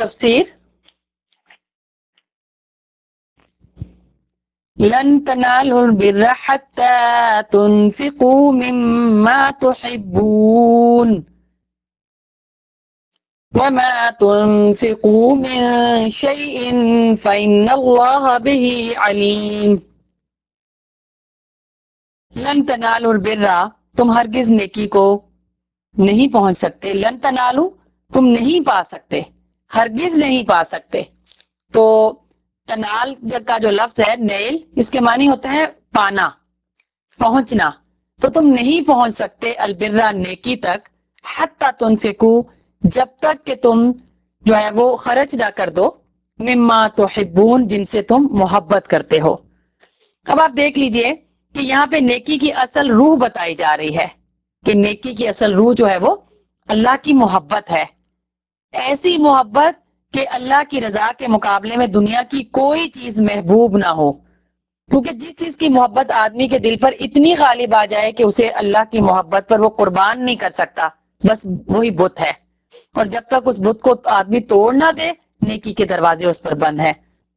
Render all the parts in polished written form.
تفسیر لن تنالوا البر حتى تنفقوا مما تحبون وما تنفقوا من شيء فإن الله به عليم. لن تنالوا البر، تم ہرگز نیکی کو نہیں پہنچ سکتے. لن تنالو، تم نہیں پا سکتے، ہرگز نہیں پا سکتے. تو تنال کا جو لفظ ہے نیل، اس کے معنی ہوتا ہے پانا، پہنچنا. تو تم نہیں پہنچ سکتے البرہ نیکی تک حتی تنفقو، جب تک کہ تم جو ہے وہ خرچ نہ کر دو مما تحبون، جن سے تم محبت کرتے ہو. اب آپ دیکھ لیجئے کہ یہاں پہ نیکی کی اصل روح بتائی جا رہی ہے کہ نیکی کی اصل روح جو ہے وہ اللہ کی محبت ہے. ایسی محبت کہ اللہ کی رضا کے مقابلے میں دنیا کی کوئی چیز محبوب نہ ہو. کیونکہ جس چیز کی محبت آدمی کے دل پر اتنی غالب آ جائے کہ اسے اللہ کی محبت پر وہ قربان نہیں کر سکتا، بس وہی بت ہے. اور جب تک اس بت کو آدمی توڑ نہ دے، نیکی کے دروازے اس پر بند ہیں.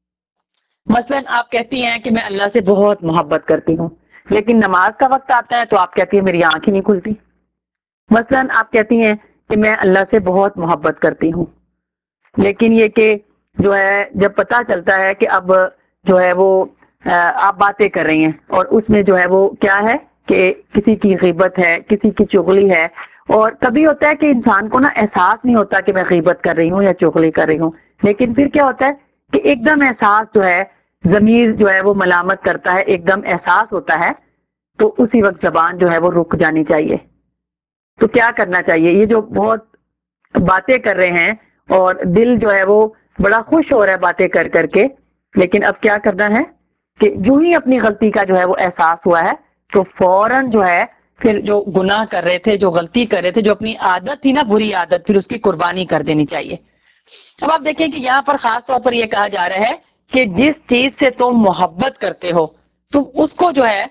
مثلا آپ کہتی ہیں کہ میں اللہ سے بہت محبت کرتی ہوں، لیکن نماز کا وقت آتا ہے تو آپ کہتی ہیں میری آنکھ ہی نہیں کھلتی. مثلا آپ کہتی ہیں کہ میں اللہ سے بہت محبت کرتی ہوں، لیکن یہ کہ جو ہے جب پتہ چلتا ہے کہ اب جو ہے وہ آپ باتیں کر رہی ہیں اور اس میں جو ہے وہ کیا ہے کہ کسی کی غیبت ہے، کسی کی چغلی ہے. اور کبھی ہوتا ہے کہ انسان کو نا احساس نہیں ہوتا کہ میں غیبت کر رہی ہوں یا چغلی کر رہی ہوں، لیکن پھر کیا ہوتا ہے کہ ایک دم احساس جو ہے، ضمیر جو ہے وہ ملامت کرتا ہے، ایک دم احساس ہوتا ہے، تو اسی وقت زبان جو ہے وہ رک جانی چاہیے. تو کیا کرنا چاہیے؟ یہ جو بہت باتیں کر رہے ہیں اور دل جو ہے وہ بڑا خوش ہو رہا ہے باتیں کر کر کے، لیکن اب کیا کرنا ہے کہ جو ہی اپنی غلطی کا جو ہے وہ احساس ہوا ہے تو فوراً جو ہے پھر جو گناہ کر رہے تھے، جو غلطی کر رہے تھے، جو اپنی عادت تھی نا بری عادت، پھر اس کی قربانی کر دینی چاہیے. اب آپ دیکھیں کہ یہاں پر خاص طور پر یہ کہا جا رہا ہے کہ جس چیز سے تم محبت کرتے ہو تم اس کو جو ہے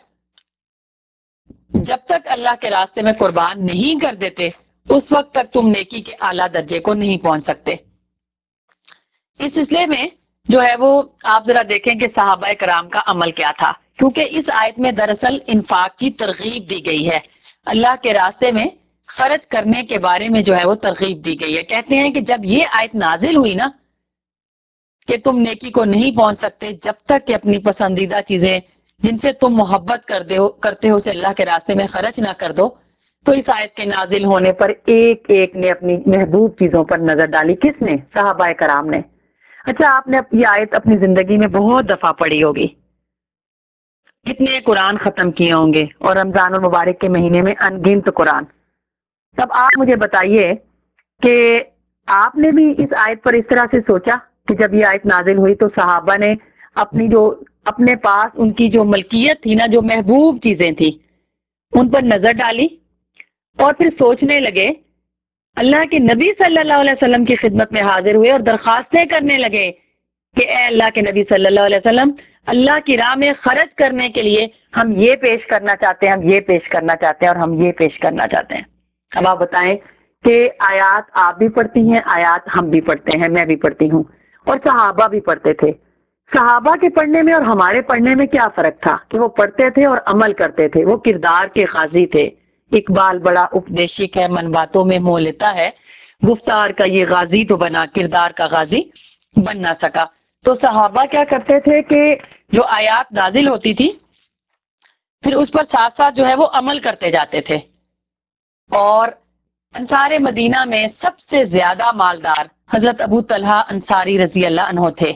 جب تک اللہ کے راستے میں قربان نہیں کر دیتے اس وقت تک تم نیکی کے اعلیٰ درجے کو نہیں پہنچ سکتے. اس سلسلے میں جو ہے وہ آپ ذرا دیکھیں کہ صحابہ کرام کا عمل کیا تھا، کیونکہ اس آیت میں دراصل انفاق کی ترغیب دی گئی ہے. اللہ کے راستے میں خرچ کرنے کے بارے میں جو ہے وہ ترغیب دی گئی ہے. کہتے ہیں کہ جب یہ آیت نازل ہوئی نا کہ تم نیکی کو نہیں پہنچ سکتے جب تک کہ اپنی پسندیدہ چیزیں جن سے تم محبت کرتے ہو اسے اللہ کے راستے میں خرچ نہ کر دو، تو اس آیت کے نازل ہونے پر ایک ایک نے اپنی محبوب چیزوں پر نظر ڈالی. کس نے؟ صحابہ کرام نے. اچھا، آپ نے یہ آیت اپنی زندگی میں بہت دفعہ پڑھی ہوگی، کتنے قرآن ختم کیے ہوں گے، اور رمضان المبارک کے مہینے میں ان گنت قرآن. تب آپ مجھے بتائیے کہ آپ نے بھی اس آیت پر اس طرح سے سوچا کہ جب یہ آیت نازل ہوئی تو صحابہ نے اپنے پاس ان کی جو ملکیت تھی نا، جو محبوب چیزیں تھی، ان پر نظر ڈالی اور پھر سوچنے لگے، اللہ کے نبی صلی اللہ علیہ وسلم کی خدمت میں حاضر ہوئے اور درخواستیں کرنے لگے کہ اے اللہ کے نبی صلی اللہ علیہ وسلم، اللہ کی راہ میں خرچ کرنے کے لیے ہم یہ پیش کرنا چاہتے ہیں، ہم یہ پیش کرنا چاہتے ہیں، اور ہم یہ پیش کرنا چاہتے ہیں. اب آپ بتائیں کہ آیات آپ بھی پڑھتی ہیں، آیات ہم بھی پڑھتے ہیں، میں بھی پڑھتی ہوں، اور صحابہ بھی پڑھتے تھے. صحابہ کے پڑھنے میں اور ہمارے پڑھنے میں کیا فرق تھا کہ وہ پڑھتے تھے اور عمل کرتے تھے، وہ کردار کے غازی تھے. اقبال بڑا اپدیشک ہے، من باتوں میں موہ لیتا ہے، گفتار کا یہ غازی تو بنا، کردار کا غازی بن نہ سکا. تو صحابہ کیا کرتے تھے کہ جو آیات نازل ہوتی تھی پھر اس پر ساتھ ساتھ جو ہے وہ عمل کرتے جاتے تھے. اور انصار مدینہ میں سب سے زیادہ مالدار حضرت ابو طلحہ انصاری رضی اللہ عنہ تھے،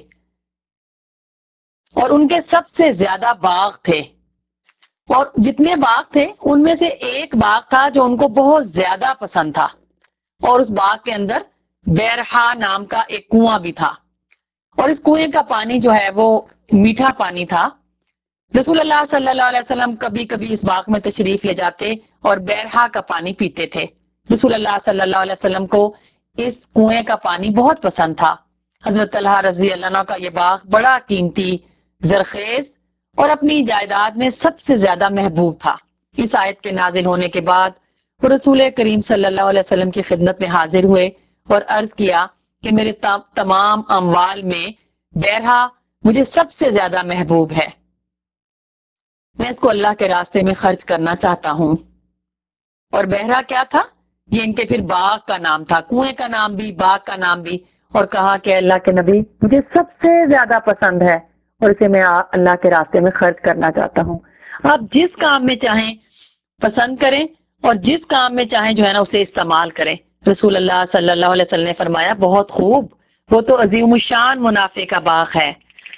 اور ان کے سب سے زیادہ باغ تھے. اور جتنے باغ تھے ان میں سے ایک باغ تھا جو ان کو بہت زیادہ پسند تھا، اور اس باغ کے اندر بیرحا نام کا ایک کنواں بھی تھا، اور اس کنویں کا پانی جو ہے وہ میٹھا پانی تھا. رسول اللہ صلی اللہ علیہ وسلم کبھی کبھی اس باغ میں تشریف لے جاتے اور بیرحا کا پانی پیتے تھے. رسول اللہ صلی اللہ علیہ وسلم کو اس کنویں کا پانی بہت پسند تھا. حضرت طلحہ رضی اللہ عنہ کا یہ باغ بڑا قیمتی، زرخیز اور اپنی جائیداد میں سب سے زیادہ محبوب تھا. اس آیت کے نازل ہونے کے بعد وہ رسول کریم صلی اللہ علیہ وسلم کی خدمت میں حاضر ہوئے اور عرض کیا کہ میرے تمام اموال میں بیرہا مجھے سب سے زیادہ محبوب ہے، میں اس کو اللہ کے راستے میں خرچ کرنا چاہتا ہوں۔ اور بہرا کیا تھا؟ یہ ان کے پھر باغ کا نام تھا، کنویں کا نام بھی، باغ کا نام بھی۔ اور کہا کہ اللہ کے نبی مجھے سب سے زیادہ پسند ہے اور اسے میں اللہ کے راستے میں خرچ کرنا چاہتا ہوں۔ آپ جس کام میں چاہیں پسند کریں اور جس کام میں چاہیں جو ہے نا اسے استعمال کریں۔ رسول اللہ صلی اللہ علیہ وسلم نے فرمایا بہت خوب، وہ تو عظیم الشان منافع کا باغ ہے،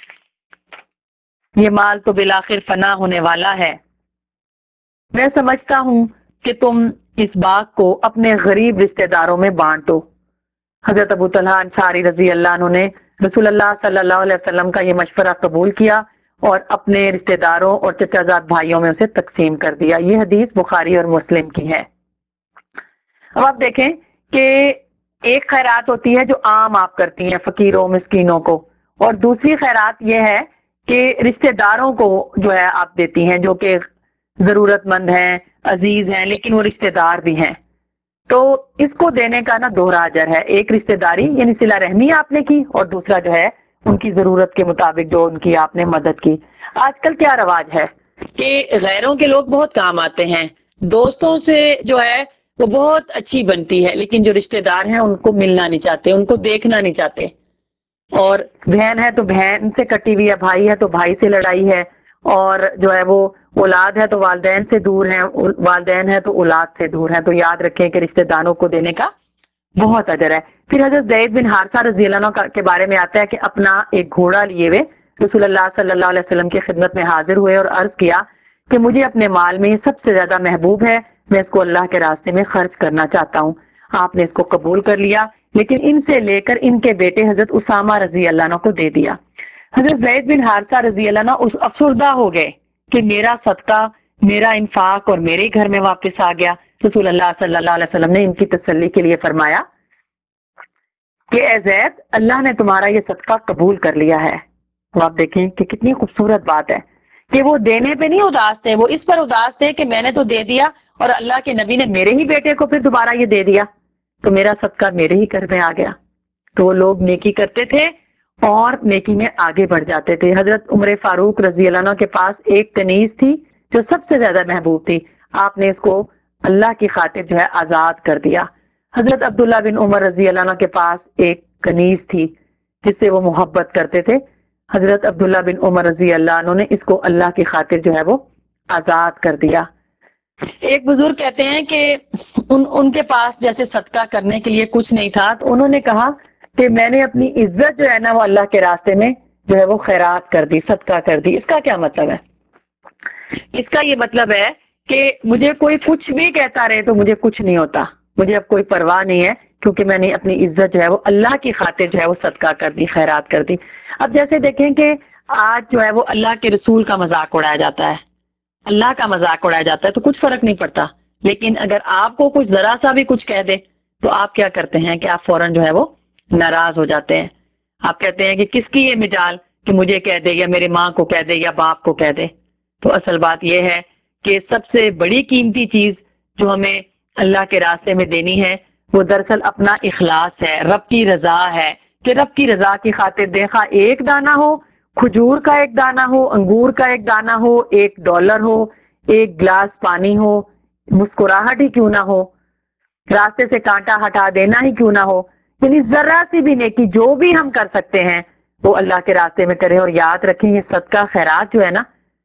یہ مال تو بالآخر فنا ہونے والا ہے۔ میں سمجھتا ہوں کہ تم اس باغ کو اپنے غریب رشتہ داروں میں بانٹ دو۔ حضرت ابو طلحہ انصاری رضی اللہ عنہ نے رسول اللہ صلی اللہ علیہ وسلم کا یہ مشورہ قبول کیا اور اپنے رشتہ داروں اور چچا زاد بھائیوں میں اسے تقسیم کر دیا۔ یہ حدیث بخاری اور مسلم کی ہے۔ اب آپ دیکھیں کہ ایک خیرات ہوتی ہے جو عام آپ کرتی ہیں فقیروں مسکینوں کو، اور دوسری خیرات یہ ہے کہ رشتہ داروں کو جو ہے آپ دیتی ہیں جو کہ ضرورت مند ہیں، عزیز ہیں، لیکن وہ رشتہ دار بھی ہیں۔ تو اس کو دینے کا نا دوہرا اجر ہے، ایک رشتہ داری یعنی صلہ رحمی آپ نے کی، اور دوسرا جو ہے ان کی ضرورت کے مطابق جو ان کی آپ نے مدد کی۔ آج کل کیا رواج ہے کہ غیروں کے لوگ بہت کام آتے ہیں، دوستوں سے جو ہے وہ بہت اچھی بنتی ہے، لیکن جو رشتہ دار ہیں ان کو ملنا نہیں چاہتے، ان کو دیکھنا نہیں چاہتے۔ اور بہن ہے تو بہن سے کٹی ہوئی ہے، بھائی ہے تو بھائی سے لڑائی ہے، اور جو ہے وہ اولاد ہے تو والدین سے دور ہیں، والدین ہے تو اولاد سے دور ہیں۔ تو یاد رکھیں کہ رشتہ داروں کو دینے کا بہت اجر ہے۔ پھر حضرت زید بن حارثہ رضی اللہ عنہ کے بارے میں آتا ہے کہ اپنا ایک گھوڑا لیے ہوئے رسول اللہ صلی اللہ علیہ وسلم کی خدمت میں حاضر ہوئے اور عرض کیا کہ مجھے اپنے مال میں یہ سب سے زیادہ محبوب ہے، میں اس کو اللہ کے راستے میں خرچ کرنا چاہتا ہوں۔ آپ نے اس کو قبول کر لیا، لیکن ان سے لے کر ان کے بیٹے حضرت اسامہ رضی اللہ عنہ کو دے دیا۔ حضرت زید بن حارثہ رضی اللہ عنہ افسردہ ہو گئے کہ میرا صدقہ، میرا انفاق اور میرے گھر میں واپس آ گیا۔ رسول اللہ صلی اللہ علیہ وسلم نے ان کی تسلی کے لیے فرمایا کہ اے زید، اللہ نے تمہارا یہ صدقہ قبول کر لیا ہے۔ تو آپ دیکھیں کہ کتنی خوبصورت بات ہے کہ وہ دینے پہ نہیں اداس تھے، وہ اس پر اداس تھے کہ میں نے تو دے دیا اور اللہ کے نبی نے میرے ہی بیٹے کو پھر دوبارہ یہ دے دیا، تو میرا صدقہ میرے ہی گھر میں آ گیا۔ تو وہ لوگ نیکی کرتے تھے اور نیکی میں آگے بڑھ جاتے تھے۔ حضرت عمر فاروق رضی اللہ عنہ کے پاس ایک کنیز تھی جو سب سے زیادہ محبوب تھی، آپ نے اس کو اللہ کی خاطر جو ہے آزاد کر دیا۔ حضرت عبداللہ بن عمر رضی اللہ عنہ کے پاس ایک کنیز تھی جس سے وہ محبت کرتے تھے، حضرت عبداللہ بن عمر رضی اللہ عنہ نے اس کو اللہ کی خاطر جو ہے وہ آزاد کر دیا۔ ایک بزرگ کہتے ہیں کہ ان کے پاس جیسے صدقہ کرنے کے لیے کچھ نہیں تھا، تو انہوں نے کہا کہ میں نے اپنی عزت جو ہے نا وہ اللہ کے راستے میں جو ہے وہ خیرات کر دی، صدقہ کر دی۔ اس کا کیا مطلب ہے؟ اس کا یہ مطلب ہے کہ مجھے کوئی کچھ بھی کہتا رہے تو مجھے کچھ نہیں ہوتا، مجھے اب کوئی پرواہ نہیں ہے، کیونکہ میں نے اپنی عزت جو ہے وہ اللہ کی خاطر جو ہے وہ صدقہ کر دی، خیرات کر دی۔ اب جیسے دیکھیں کہ آج جو ہے وہ اللہ کے رسول کا مذاق اڑایا جاتا ہے، اللہ کا مذاق اڑایا جاتا ہے تو کچھ فرق نہیں پڑتا، لیکن اگر آپ کو کچھ ذرا سا بھی کچھ کہہ دے تو آپ کیا کرتے ہیں کہ آپ فوراً جو ہے وہ ناراض ہو جاتے ہیں۔ آپ کہتے ہیں کہ کس کی یہ مجال کہ مجھے کہہ دے یا میرے ماں کو کہہ دے یا باپ کو کہہ دے۔ تو اصل بات یہ ہے کہ سب سے بڑی قیمتی چیز جو ہمیں اللہ کے راستے میں دینی ہے وہ دراصل اپنا اخلاص ہے، رب کی رضا ہے، کہ رب کی رضا کی خاطر دیکھا ایک دانہ ہو، کھجور کا ایک دانہ ہو، انگور کا ایک دانہ ہو، $1 ہو، ایک گلاس پانی ہو، مسکراہٹ ہی کیوں نہ ہو، راستے سے کانٹا ہٹا دینا ہی کیوں نہ ہو، یعنی ذرا سی بھی نیکی جو بھی ہم کر سکتے ہیں وہ اللہ کے راستے میں کریں۔ اور یاد رکھیں یہ صدقہ خیرات جو ہے نا،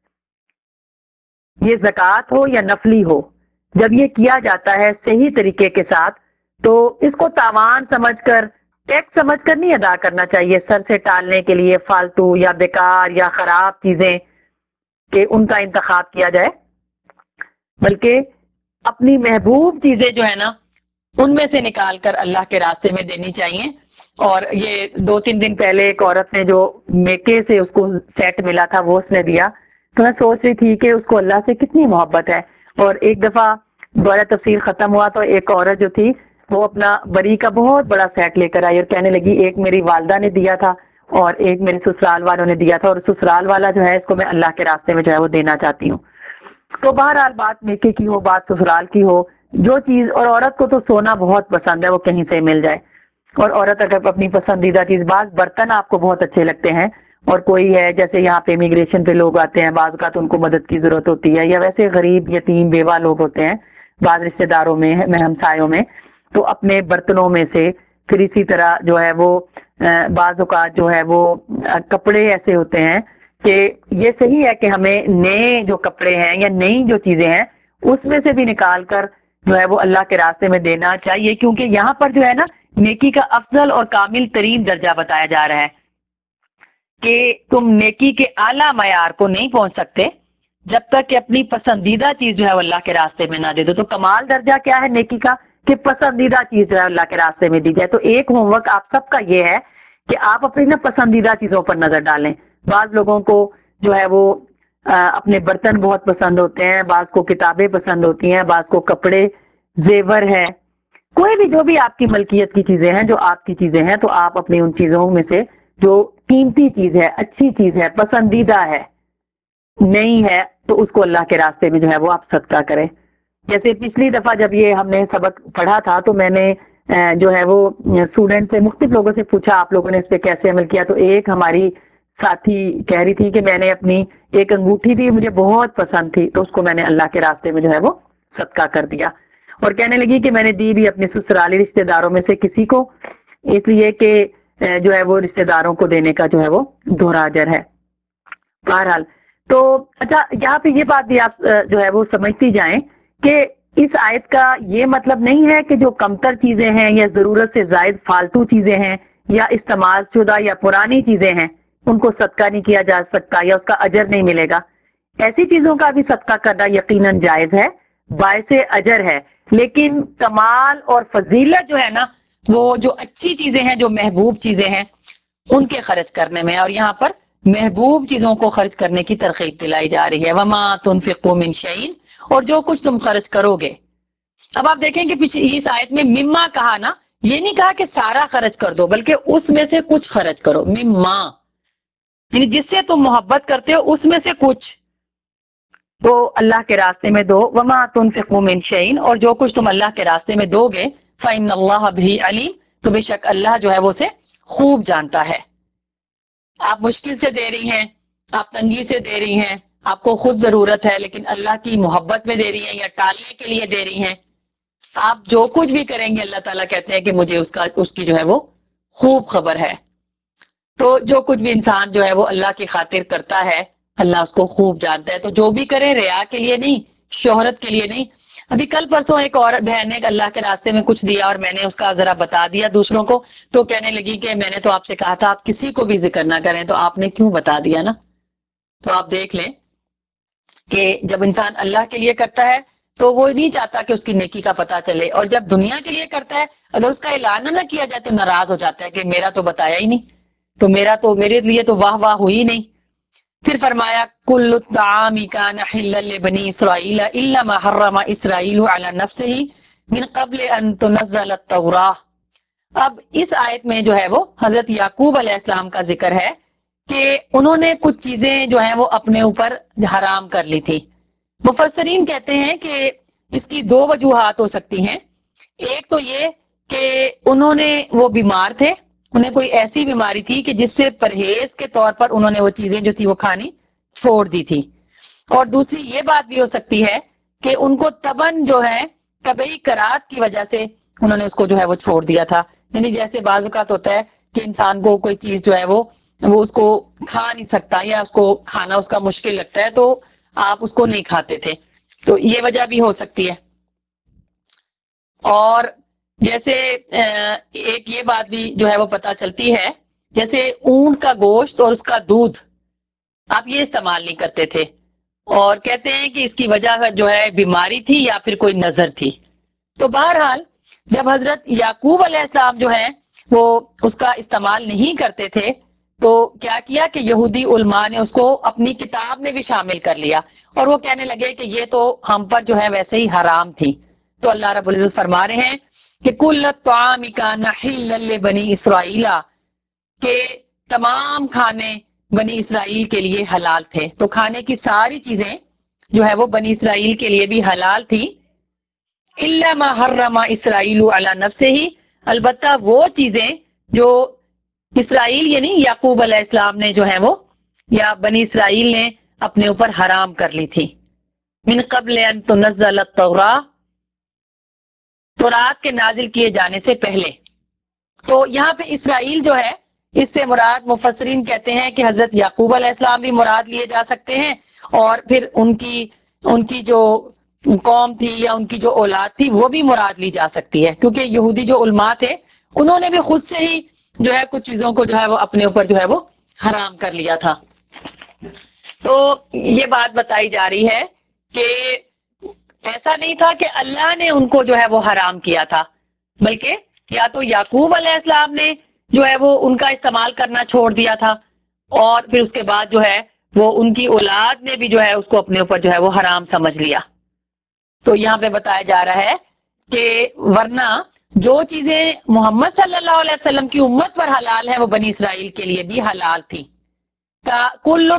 یہ زکوٰۃ ہو یا نفلی ہو، جب یہ کیا جاتا ہے صحیح طریقے کے ساتھ تو اس کو تاوان سمجھ کر، ٹیکس سمجھ کر نہیں ادا کرنا چاہیے، سر سے ٹالنے کے لیے فالتو یا بیکار یا خراب چیزیں کہ ان کا انتخاب کیا جائے، بلکہ اپنی محبوب چیزیں جو ہے نا ان میں سے نکال کر اللہ کے راستے میں دینی چاہیے۔ اور یہ 2-3 دن پہلے ایک عورت نے جو میکے سے اس کو سیٹ ملا تھا وہ اس نے دیا، تو میں سوچ رہی تھی کہ اس کو اللہ سے کتنی محبت ہے۔ اور ایک دفعہ دورہ تفسیر ختم ہوا تو ایک عورت جو تھی وہ اپنا بری کا بہت بڑا سیٹ لے کر آئی اور کہنے لگی ایک میری والدہ نے دیا تھا اور ایک میرے سسرال والوں نے دیا تھا، اور سسرال والا جو ہے اس کو میں اللہ کے راستے میں جو ہے وہ دینا چاہتی ہوں۔ تو بہرحال بات میکے کی ہو، بات سسرال کی ہو، جو چیز، اور عورت کو تو سونا بہت پسند ہے، وہ کہیں سے مل جائے۔ اور عورت اگر اپنی پسندیدہ چیز، بعض برتن آپ کو بہت اچھے لگتے ہیں اور کوئی ہے جیسے یہاں پہ امیگریشن پہ لوگ آتے ہیں، بعض اوقات ان کو مدد کی ضرورت ہوتی ہے، یا ویسے غریب یتیم بیوہ لوگ ہوتے ہیں بعض رشتہ داروں میں ہمسایوں میں، تو اپنے برتنوں میں سے پھر اسی طرح جو ہے وہ بعض اوقات جو ہے وہ کپڑے ایسے ہوتے ہیں کہ یہ صحیح ہے کہ ہمیں نئے جو کپڑے ہیں یا نئی جو چیزیں ہیں اس میں سے بھی نکال کر جو ہے وہ اللہ کے راستے میں دینا چاہیے، کیونکہ یہاں پر جو ہے نا نیکی کا افضل اور کامل ترین درجہ بتایا جا رہا ہے کہ تم نیکی کے اعلیٰ معیار کو نہیں پہنچ سکتے جب تک کہ اپنی پسندیدہ چیز جو ہے وہ اللہ کے راستے میں نہ دے دو۔ تو کمال درجہ کیا ہے نیکی کا؟ کہ پسندیدہ چیز جو ہے اللہ کے راستے میں دی جائے۔ تو ایک ہوم ورک آپ سب کا یہ ہے کہ آپ اپنی نا پسندیدہ چیزوں پر نظر ڈالیں۔ بعض لوگوں کو جو ہے وہ اپنے برتن بہت پسند ہوتے ہیں، بعض کو کتابیں پسند ہوتی ہیں، بعض کو کپڑے، زیور ہے، کوئی بھی جو بھی آپ کی ملکیت کی چیزیں ہیں، جو آپ کی چیزیں ہیں، تو آپ اپنی ان چیزوں میں سے جو قیمتی چیز ہے، اچھی چیز ہے، پسندیدہ ہے، نہیں ہے، تو اس کو اللہ کے راستے میں جو ہے وہ آپ صدقہ کریں۔ جیسے پچھلی دفعہ جب یہ ہم نے سبق پڑھا تھا تو میں نے جو ہے وہ اسٹوڈنٹ سے مختلف لوگوں سے پوچھا آپ لوگوں نے اس پہ کیسے عمل کیا، تو ایک ہماری ساتھی کہہ رہی تھی کہ میں نے اپنی ایک انگوٹھی تھی مجھے بہت پسند تھی تو اس کو میں نے اللہ کے راستے میں جو ہے وہ صدقہ کر دیا، اور کہنے لگی کہ میں نے دی بھی اپنے سسرالی رشتہ داروں میں سے کسی کو، اس لیے کہ جو ہے وہ رشتہ داروں کو دینے کا جو ہے وہ دوہرا اجر ہے۔ بہرحال تو اچھا یہاں پہ یہ بات بھی آپ جو ہے وہ سمجھتی جائیں کہ اس آیت کا یہ مطلب نہیں ہے کہ جو کمتر چیزیں ہیں یا ضرورت سے زائد فالتو چیزیں ہیں یا استعمال شدہ یا پرانی چیزیں ہیں ان کو صدقہ نہیں کیا جا سکتا یا اس کا اجر نہیں ملے گا۔ ایسی چیزوں کا بھی صدقہ کرنا یقیناً جائز ہے، باعث اجر ہے، لیکن کمال اور فضیلت جو ہے نا وہ جو اچھی چیزیں ہیں، جو محبوب چیزیں ہیں ان کے خرچ کرنے میں، اور یہاں پر محبوب چیزوں کو خرچ کرنے کی ترغیب دلائی جا رہی ہے۔ وما تنفقوا من شیء، اور جو کچھ تم خرچ کرو گے۔ اب آپ دیکھیں کہ پچھلی اس آیت میں مما کہا نا، یہ نہیں کہا کہ سارا خرچ کر دو بلکہ اس میں سے کچھ خرچ کرو، مما یعنی جس سے تم محبت کرتے ہو اس میں سے کچھ تو اللہ کے راستے میں دو۔ وما تنفقوا من شیء، اور جو کچھ تم اللہ کے راستے میں دو گے فإن اللہ بہ علیم، تو بے شک اللہ جو ہے وہ اسے خوب جانتا ہے۔ آپ مشکل سے دے رہی ہیں، آپ تنگی سے دے رہی ہیں، آپ کو خود ضرورت ہے لیکن اللہ کی محبت میں دے رہی ہیں یا ٹالنے کے لیے دے رہی ہیں، آپ جو کچھ بھی کریں گے اللہ تعالیٰ کہتے ہیں کہ مجھے اس کی جو ہے وہ خوب خبر ہے۔ تو جو کچھ بھی انسان جو ہے وہ اللہ کی خاطر کرتا ہے اللہ اس کو خوب جانتا ہے۔ تو جو بھی کرے ریا کے لیے نہیں، شہرت کے لیے نہیں۔ ابھی کل پرسوں ایک اور بہن نے اللہ کے راستے میں کچھ دیا اور میں نے اس کا ذرا بتا دیا دوسروں کو، تو کہنے لگی کہ میں نے تو آپ سے کہا تھا آپ کسی کو بھی ذکر نہ کریں، تو آپ نے کیوں بتا دیا نا۔ تو آپ دیکھ لیں کہ جب انسان اللہ کے لیے کرتا ہے تو وہ نہیں چاہتا کہ اس کی نیکی کا پتہ چلے، اور جب دنیا کے لیے کرتا ہے اگر اس کا اعلان نہ کیا جائے تو ناراض ہو جاتا ہے کہ میرا تو بتایا ہی نہیں، تو میرے لیے تو واہ واہ ہوئی نہیں۔ پھر فرمایا کل الطعام کان حلا لبنی اسرائیل الا ما حرم اسرائیل علی نفسہ من قبل ان تنزل التوراۃ۔ اب اس آیت میں جو ہے وہ حضرت یعقوب علیہ السلام کا ذکر ہے کہ انہوں نے کچھ چیزیں جو ہیں وہ اپنے اوپر حرام کر لی تھی۔ مفسرین کہتے ہیں کہ اس کی دو وجوہات ہو سکتی ہیں۔ ایک تو یہ کہ انہوں نے وہ بیمار تھے، انہیں کوئی ایسی بیماری تھی کہ جس سے پرہیز کے طور پر انہوں نے وہ چیزیں جو تھی وہ کھانی چھوڑ دی تھی، اور دوسری یہ بات بھی ہو سکتی ہے کہ ان کو تباً جو ہے طبعی قرات کی وجہ سے انہوں نے اس کو جو ہے وہ چھوڑ دیا تھا۔ یعنی جیسے بعض اوقات ہوتا ہے کہ انسان کو کوئی چیز جو ہے وہ اس کو کھا نہیں سکتا یا اس کو کھانا اس کا مشکل لگتا ہے تو آپ اس کو نہیں کھاتے تھے، تو یہ وجہ بھی ہو سکتی ہے۔ اور جیسے ایک یہ بات بھی جو ہے وہ پتہ چلتی ہے، جیسے اونٹ کا گوشت اور اس کا دودھ آپ یہ استعمال نہیں کرتے تھے، اور کہتے ہیں کہ اس کی وجہ جو ہے بیماری تھی یا پھر کوئی نظر تھی۔ تو بہرحال جب حضرت یعقوب علیہ السلام جو ہے وہ اس کا استعمال نہیں کرتے تھے تو کیا کیا کہ یہودی علماء نے اس کو اپنی کتاب میں بھی شامل کر لیا، اور وہ کہنے لگے کہ یہ تو ہم پر جو ہے ویسے ہی حرام تھی۔ تو اللہ رب العزت فرما رہے ہیں کہ کل الطعام کان حلا لبنی اسرائیل، کہ تمام کھانے بنی اسرائیل کے لیے حلال تھے۔ تو کھانے کی ساری چیزیں جو ہے وہ بنی اسرائیل کے لیے بھی حلال تھی، الا ما حرم اسرائیل علی نفسہ، البتہ وہ چیزیں جو اسرائیل یعنی یعقوب علیہ السلام نے جو ہے وہ یا بنی اسرائیل نے اپنے اوپر حرام کر لی تھی. من قبل ان تنزل التوراۃ، تورات کے نازل کیے جانے سے پہلے. تو یہاں پہ اسرائیل جو ہے اس سے مراد مفسرین کہتے ہیں کہ حضرت یعقوب علیہ السلام بھی مراد لیے جا سکتے ہیں، اور پھر ان کی جو قوم تھی یا ان کی جو اولاد تھی وہ بھی مراد لی جا سکتی ہے، کیونکہ یہودی جو علماء تھے انہوں نے بھی خود سے ہی جو ہے کچھ چیزوں کو جو ہے وہ اپنے اوپر جو ہے وہ حرام کر لیا تھا. تو یہ بات بتائی جا رہی ہے کہ ایسا نہیں تھا کہ اللہ نے ان کو جو ہے وہ حرام کیا تھا، بلکہ یا تو یعقوب علیہ السلام نے جو ہے وہ ان کا استعمال کرنا چھوڑ دیا تھا، اور پھر اس کے بعد جو ہے وہ ان کی اولاد نے بھی جو ہے اس کو اپنے اوپر جو ہے وہ حرام سمجھ لیا. تو یہاں پہ بتایا جا رہا ہے کہ ورنہ جو چیزیں محمد صلی اللہ علیہ وسلم کی امت پر حلال ہے وہ بنی اسرائیل کے لیے بھی حلال تھی. کل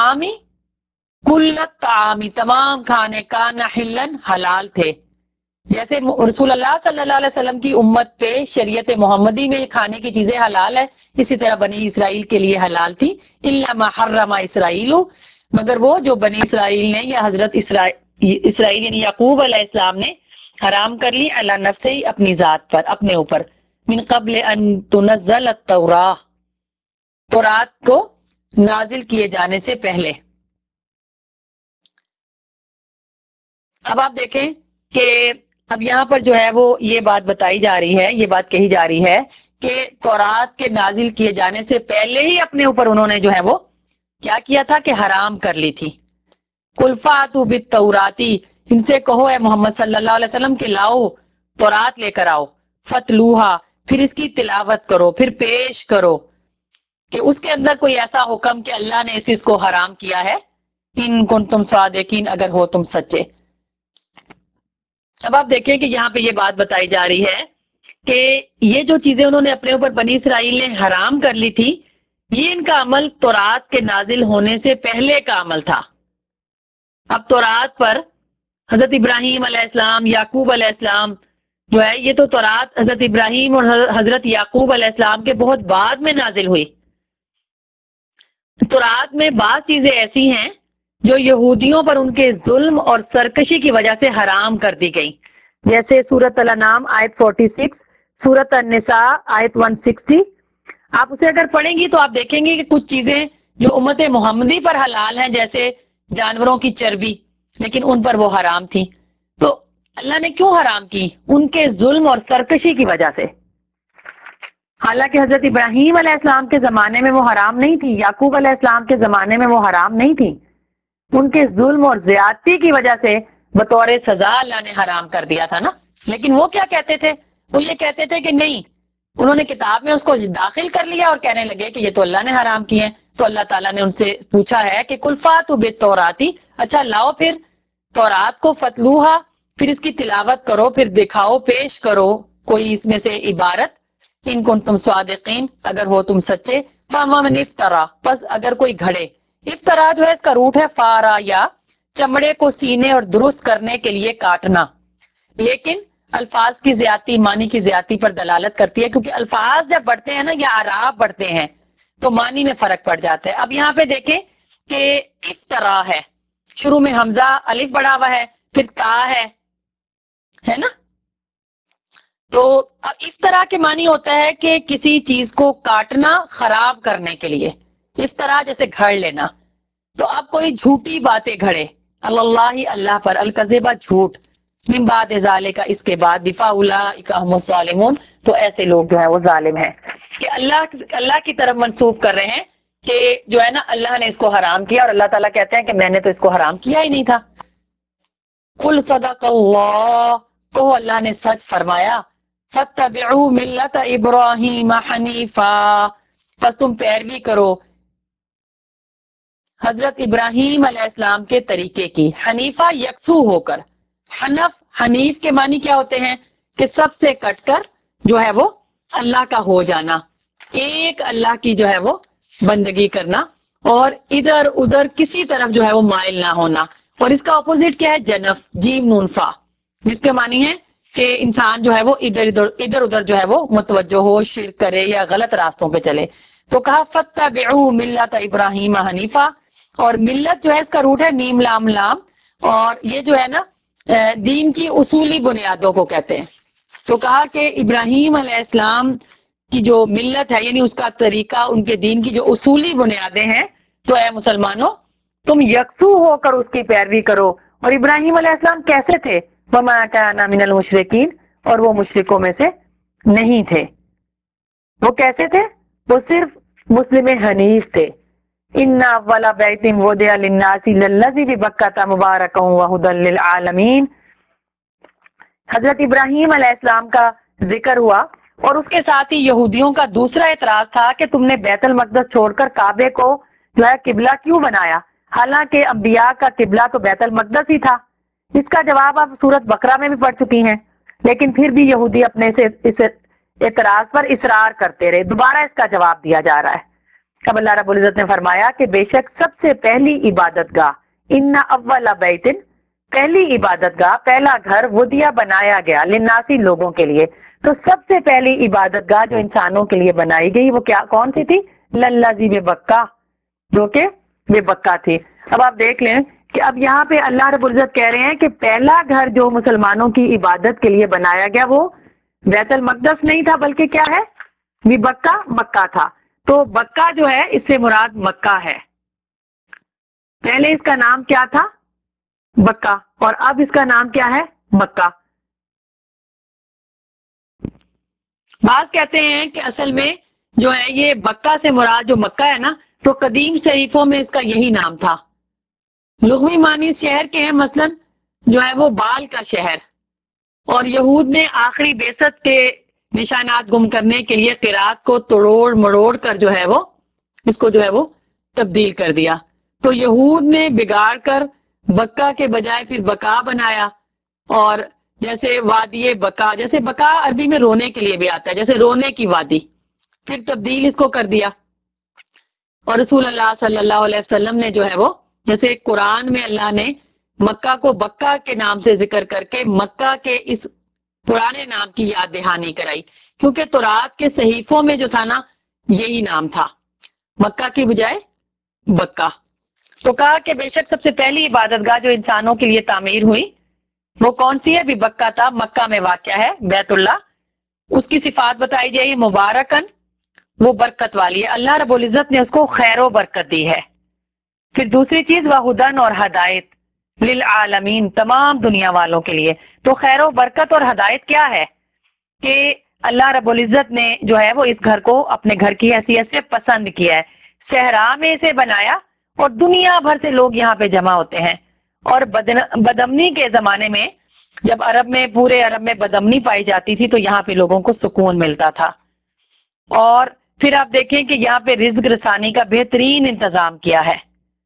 الطعامی، تمام کھانے کا حلن حلال تھے. جیسے رسول اللہ صلی اللہ علیہ وسلم کی امت پہ شریعت محمدی میں کھانے کی چیزیں حلال ہے، اسی طرح بنی اسرائیل کے لیے حلال تھی. الا ما حرم اسرائیل، مگر وہ جو بنی اسرائیل نے یا حضرت اسرائیل یعنی یعقوب علیہ السلام نے حرام کر لی علی نفسہ، اپنی ذات پر، اپنے اوپر. من قبل ان تنزل التوراۃ، تورات کو نازل کیے جانے سے پہلے. اب آپ دیکھیں کہ اب یہاں پر جو ہے وہ یہ بات بتائی جا رہی ہے، یہ بات کہی جا رہی ہے کہ تورات کے نازل کیے جانے سے پہلے ہی اپنے اوپر انہوں نے جو ہے وہ کیا کیا تھا کہ حرام کر لی تھی. قل فاتوا بالتوراۃ، ان سے کہو اے محمد صلی اللہ علیہ وسلم کہ لاؤ تورات لے کر آؤ، فتلوہا، پھر اس کی تلاوت کرو، پھر پیش کرو کہ اس کے اندر کوئی ایسا حکم کہ اللہ نے اس چیز کو حرام کیا ہے، ان کنتم صادقین، اگر ہو تم سچے. اب آپ دیکھیں کہ یہاں پہ یہ بات بتائی جا رہی ہے کہ یہ جو چیزیں انہوں نے اپنے اوپر بنی اسرائیل نے حرام کر لی تھی، یہ ان کا عمل تورات کے نازل ہونے سے پہلے کا عمل تھا. اب تورات پر حضرت ابراہیم علیہ السلام، یعقوب علیہ السلام جو ہے، یہ تو تورات حضرت ابراہیم اور حضرت یعقوب علیہ السلام کے بہت بعد میں نازل ہوئی. تورات میں بعض چیزیں ایسی ہیں جو یہودیوں پر ان کے ظلم اور سرکشی کی وجہ سے حرام کر دی گئی، جیسے سورۃ الانعام آیت 46، سورۃ النساء آیت 160. آپ اسے اگر پڑھیں گی تو آپ دیکھیں گے کہ کچھ چیزیں جو امت محمدی پر حلال ہیں، جیسے جانوروں کی چربی، لیکن ان پر وہ حرام تھی. تو اللہ نے کیوں حرام کی؟ ان کے ظلم اور سرکشی کی وجہ سے. حالانکہ حضرت ابراہیم علیہ السلام کے زمانے میں وہ حرام نہیں تھی، یعقوب علیہ السلام کے زمانے میں وہ حرام نہیں تھی. ان کے ظلم اور زیادتی کی وجہ سے بطور سزا اللہ نے حرام کر دیا تھا نا. لیکن وہ کیا کہتے تھے؟ وہ یہ کہتے تھے کہ نہیں، انہوں نے کتاب میں اس کو داخل کر لیا اور کہنے لگے کہ یہ تو اللہ نے حرام کیے ہیں. تو اللہ تعالیٰ نے ان سے پوچھا ہے کہ قل فاتوا بالتوراۃ، اچھا لاؤ پھر تورات کو، فتلوہا، پھر اس کی تلاوت کرو، پھر دکھاؤ، پیش کرو کوئی اس میں سے عبارت، ان کنتم صادقین، اگر ہو تم سچے. فمن افترا، پس اگر کوئی گھڑے. افترا جو ہے اس کا روٹ ہے فارا، یا چمڑے کو سینے اور درست کرنے کے لیے کاٹنا. لیکن الفاظ کی زیادتی معنی کی زیادتی پر دلالت کرتی ہے، کیونکہ الفاظ جب بڑھتے ہیں نا یا اعراب بڑھتے ہیں تو معنی میں فرق پڑ جاتا ہے. اب یہاں پہ دیکھیں کہ افترا ہے، شروع میں حمزہ الف بڑا ہوا ہے، پھر تا ہے نا. تو اب اس طرح کے معنی ہوتا ہے کہ کسی چیز کو کاٹنا خراب کرنے کے لیے، اس طرح جیسے گھڑ لینا. تو اب کوئی جھوٹی باتیں گھڑے اللہ، اللہ پر، الکذبہ جھوٹ، من بعد ذالک، اس کے بعد، فاولئک هم الظالمون، تو ایسے لوگ جو ہے وہ ظالم ہیں. کہ اللہ کی طرف منسوب کر رہے ہیں کہ جو ہے نا اللہ نے اس کو حرام کیا، اور اللہ تعالیٰ کہتے ہیں کہ میں نے تو اس کو حرام کیا ہی نہیں تھا. قل صدق اللہ، کہو اللہ نے سچ فرمایا. فاتبعوا ملت ابراہیم حنیفا، پس تم پیروی کرو حضرت ابراہیم علیہ السلام کے طریقے کی، حنیفہ یکسو ہو کر. حنیف کے معنی کیا ہوتے ہیں؟ کہ سب سے کٹ کر جو ہے وہ اللہ کا ہو جانا، ایک اللہ کی جو ہے وہ بندگی کرنا، اور ادھر ادھر کسی طرف جو ہے وہ مائل نہ ہونا. اور اس کا اپوزٹ کیا ہے؟ جنف، جیم نون فا، جس کے معنی ہے کہ انسان جو ہے وہ ادھر ادھر جو ہے وہ متوجہ ہو، شرک کرے یا غلط راستوں پہ چلے. تو کہا فَاتَّبِعُوا مِلَّةَ ابراہیم حنیفہ، اور ملت جو ہے اس کا روٹ ہے نیم لام لام، اور یہ جو ہے نا دین کی اصولی بنیادوں کو کہتے ہیں. تو کہا کہ ابراہیم علیہ السلام کی جو ملت ہے، یعنی اس کا طریقہ، ان کے دین کی جو اصولی بنیادیں ہیں، تو اے مسلمانوں تم یکسو ہو کر اس کی پیروی کرو. اور ابراہیم علیہ السلام کیسے تھے؟ وَمَا كَانَ مِنَ الْمُشْرِكِينَ، اور وہ مشرکوں میں سے نہیں تھے. وہ کیسے تھے؟ وہ صرف مسلم حنیف تھے. ان اول بیت وضع للناس للذی ببکۃ مبارکا وہدی للعالمین. حضرت ابراہیم علیہ السلام کا ذکر ہوا، اور اس کے ساتھ ہی یہودیوں کا دوسرا اعتراض تھا کہ تم نے بیت المقدس چھوڑ کر کعبے کو جو ہے قبلہ کیوں بنایا، حالانکہ انبیاء کا قبلہ تو بیت المقدس ہی تھا. اس کا جواب آپ سورۃ بقرہ میں بھی پڑھ چکی ہیں، لیکن پھر بھی یہودی اپنے سے اس اعتراض پر اصرار کرتے رہے. دوبارہ اس کا جواب دیا جا رہا ہے. اب اللہ رب العزت نے فرمایا کہ بے شک سب سے پہلی عبادت گاہ، ان اول بیت، پہلی عبادت گاہ، پہلا گھر، ودیا بنایا گیا للناسی، لوگوں کے لیے. تو سب سے پہلی عبادت گاہ جو انسانوں کے لیے بنائی گئی وہ کون سی تھی؟ للذی ببکہ، جو کہ بے بکا تھی. اب آپ دیکھ لیں کہ اب یہاں پہ اللہ رب العزت کہہ رہے ہیں کہ پہلا گھر جو مسلمانوں کی عبادت کے لیے بنایا گیا وہ بیت المقدس نہیں تھا، بلکہ کیا ہے؟ بکہ، مکہ تھا. تو بکہ جو ہے اس سے مراد مکہ ہے. پہلے اس کا نام کیا تھا؟ بکہ، اور اب اس کا نام کیا ہے؟ مکہ. بعض کہتے ہیں کہ اصل میں جو ہے یہ بکہ سے مراد جو مکہ ہے نا، تو قدیم صحیفوں میں اس کا یہی نام تھا. لغوی معنی شہر کے ہیں، مثلا جو ہے وہ بال کا شہر. اور یہود نے آخری بعثت کے نشانات گم کرنے کے لیے قرات کو توڑ مڑوڑ کر جو ہے وہ اس کو جو ہے وہ تبدیل کر دیا. تو یہود نے بگاڑ کر بکہ کے بجائے پھر بکا بنایا. اور جیسے وادی بکا، جیسے بکا عربی میں رونے کے لیے بھی آتا ہے، جیسے رونے کی وادی، پھر تبدیل اس کو کر دیا. اور رسول اللہ صلی اللہ علیہ وسلم نے جو ہے وہ جیسے قرآن میں اللہ نے مکہ کو بکہ کے نام سے ذکر کر کے مکہ کے اس پرانے نام کی یاد دہانی کرائی، کیونکہ تورات کے صحیفوں میں جو تھا نا یہی نام تھا، مکہ کی بجائے بکہ. تو کہا کہ بے شک سب سے پہلی عبادت گاہ جو انسانوں کے لیے تعمیر ہوئی وہ کون سی ہے؟ بھی بکہ تھا، مکہ میں واقع ہے بیت اللہ. اس کی صفات بتائی جائے، مبارکن، وہ برکت والی ہے، اللہ رب العزت نے اس کو خیر و برکت دی ہے. پھر دوسری چیز وہدن، اور ہدایت، للعالمین، تمام دنیا والوں کے لیے. تو خیر و برکت اور ہدایت کیا ہے؟ کہ اللہ رب العزت نے جو ہے وہ اس گھر کو اپنے گھر کی حیثیت سے پسند کیا ہے. صحرا میں اسے بنایا اور دنیا بھر سے لوگ یہاں پہ جمع ہوتے ہیں. اور بدامنی کے زمانے میں جب عرب میں، پورے عرب میں بدامنی پائی جاتی تھی تو یہاں پہ لوگوں کو سکون ملتا تھا. اور پھر آپ دیکھیں کہ یہاں پہ رزق رسانی کا بہترین انتظام کیا ہے.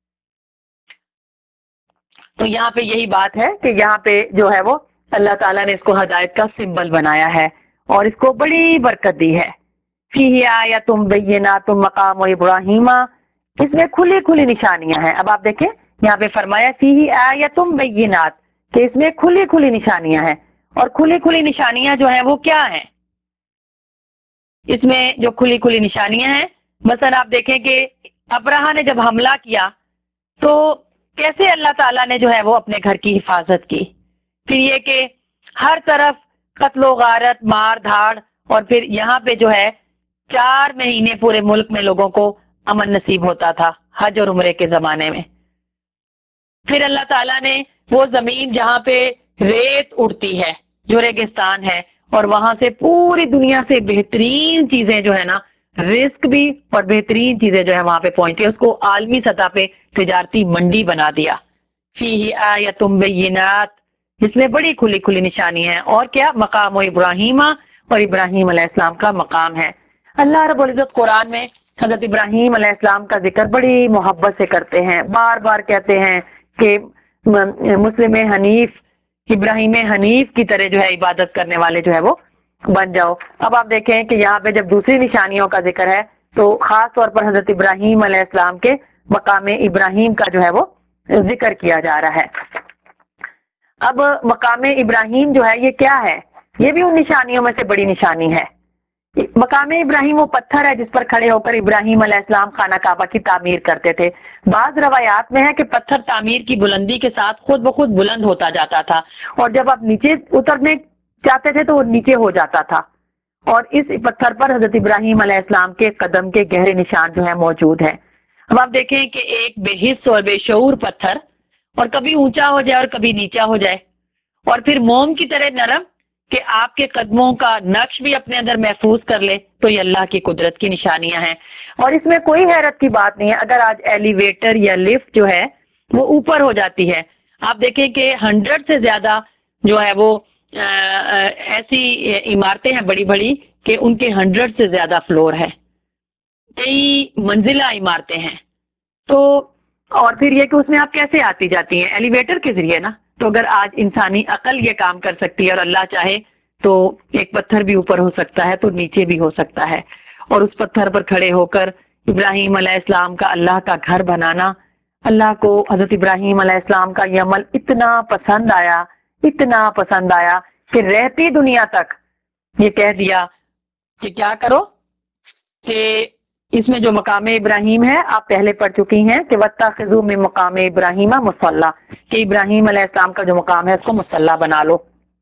تو یہاں پہ یہی بات ہے کہ یہاں پہ جو ہے وہ اللہ تعالیٰ نے اس کو ہدایت کا سمبل بنایا ہے اور اس کو بڑی برکت دی ہے. فیہ آیۃ بینات مقام ابراہیم، اس میں کھلی کھلی نشانیاں ہیں. اب آپ دیکھیں یہاں پہ فرمایا فیہ آیۃ بینات، کہ اس میں کھلی کھلی نشانیاں ہیں. اور کھلی کھلی نشانیاں جو ہیں وہ کیا ہیں؟ اس میں جو کھلی کھلی نشانیاں ہیں، مثلا آپ دیکھیں کہ ابراہا نے جب حملہ کیا تو کیسے اللہ تعالیٰ نے جو ہے وہ اپنے گھر کی حفاظت کی. پھر یہ کہ ہر طرف قتل و غارت، مار دھاڑ، اور پھر یہاں پہ جو ہے 4 مہینے پورے ملک میں لوگوں کو امن نصیب ہوتا تھا حج اور عمرے کے زمانے میں. پھر اللہ تعالیٰ نے وہ زمین جہاں پہ ریت اڑتی ہے، جو ریگستان ہے، اور وہاں سے پوری دنیا سے بہترین چیزیں جو ہے نا، رزق بھی اور بہترین چیزیں جو ہے وہاں پہ پہنچتی، اس کو عالمی سطح پہ تجارتی منڈی بنا دیا. فیہ آیۃ بینات، جس میں بڑی کھلی کھلی نشانی ہے. اور کیا؟ مقام ابراہیم، اور ابراہیم علیہ السلام کا مقام ہے. اللہ رب العزت قرآن میں حضرت ابراہیم علیہ السلام کا ذکر بڑی محبت سے کرتے ہیں، بار بار کہتے ہیں کہ مسلم حنیف، ابراہیم حنیف کی طرح جو ہے عبادت کرنے والے جو ہے وہ بن جاؤ. اب آپ دیکھیں کہ یہاں پہ جب دوسری نشانیوں کا ذکر ہے تو خاص طور پر حضرت ابراہیم علیہ السلام کے مقام ابراہیم کا جو ہے وہ ذکر کیا جا رہا ہے. اب مقام ابراہیم جو ہے یہ کیا ہے؟ یہ بھی ان نشانیوں میں سے بڑی نشانی ہے۔ مقام ابراہیم وہ پتھر ہے جس پر کھڑے ہو کر ابراہیم علیہ السلام خانہ کعبہ کی تعمیر کرتے تھے۔ بعض روایات میں ہے کہ پتھر تعمیر کی بلندی کے ساتھ خود بخود بلند ہوتا جاتا تھا، اور جب آپ نیچے اترنے چاہتے تھے تو وہ نیچے ہو جاتا تھا، اور اس پتھر پر حضرت ابراہیم علیہ السلام کے قدم کے گہرے نشان جو ہے موجود ہیں۔ اب آپ دیکھیں کہ ایک بے حس اور بے شعور پتھر، اور کبھی اونچا ہو جائے اور کبھی نیچا ہو جائے، اور پھر موم کی طرح نرم کہ آپ کے قدموں کا نقش بھی اپنے اندر محفوظ کر لے، تو یہ اللہ کی قدرت کی نشانیاں ہیں۔ اور اس میں کوئی حیرت کی بات نہیں ہے اگر آج ایلیویٹر یا لفٹ جو ہے وہ اوپر ہو جاتی ہے۔ آپ دیکھیں کہ 100 سے زیادہ جو ہے وہ ایسی عمارتیں ہیں بڑی بڑی کہ ان کے 100 سے زیادہ فلور ہے، کئی منزلہ عمارتیں ہیں۔ تو اور پھر یہ کہ اس میں آپ کیسے آتی جاتی ہیں؟ ایلیویٹر کے ذریعے نا۔ تو اگر آج انسانی عقل یہ کام کر سکتی ہے اور اللہ چاہے تو ایک پتھر بھی اوپر ہو سکتا ہے تو نیچے بھی ہو سکتا ہے، اور اس پتھر پر کھڑے ہو کر ابراہیم علیہ السلام کا اللہ کا گھر بنانا، اللہ کو حضرت ابراہیم علیہ السلام کا یہ عمل اتنا پسند آیا، اتنا پسند آیا کہ رہتی دنیا تک یہ کہہ دیا کہ کیا کرو کہ اس میں جو مقام ابراہیم ہے آپ پہلے پڑھ چکی ہیں کہ وَاتَّخِذُوا مِن مقام ابراہیم مصلی، کہ ابراہیم علیہ السلام کا جو مقام ہے اس کو مصلی بنا لو۔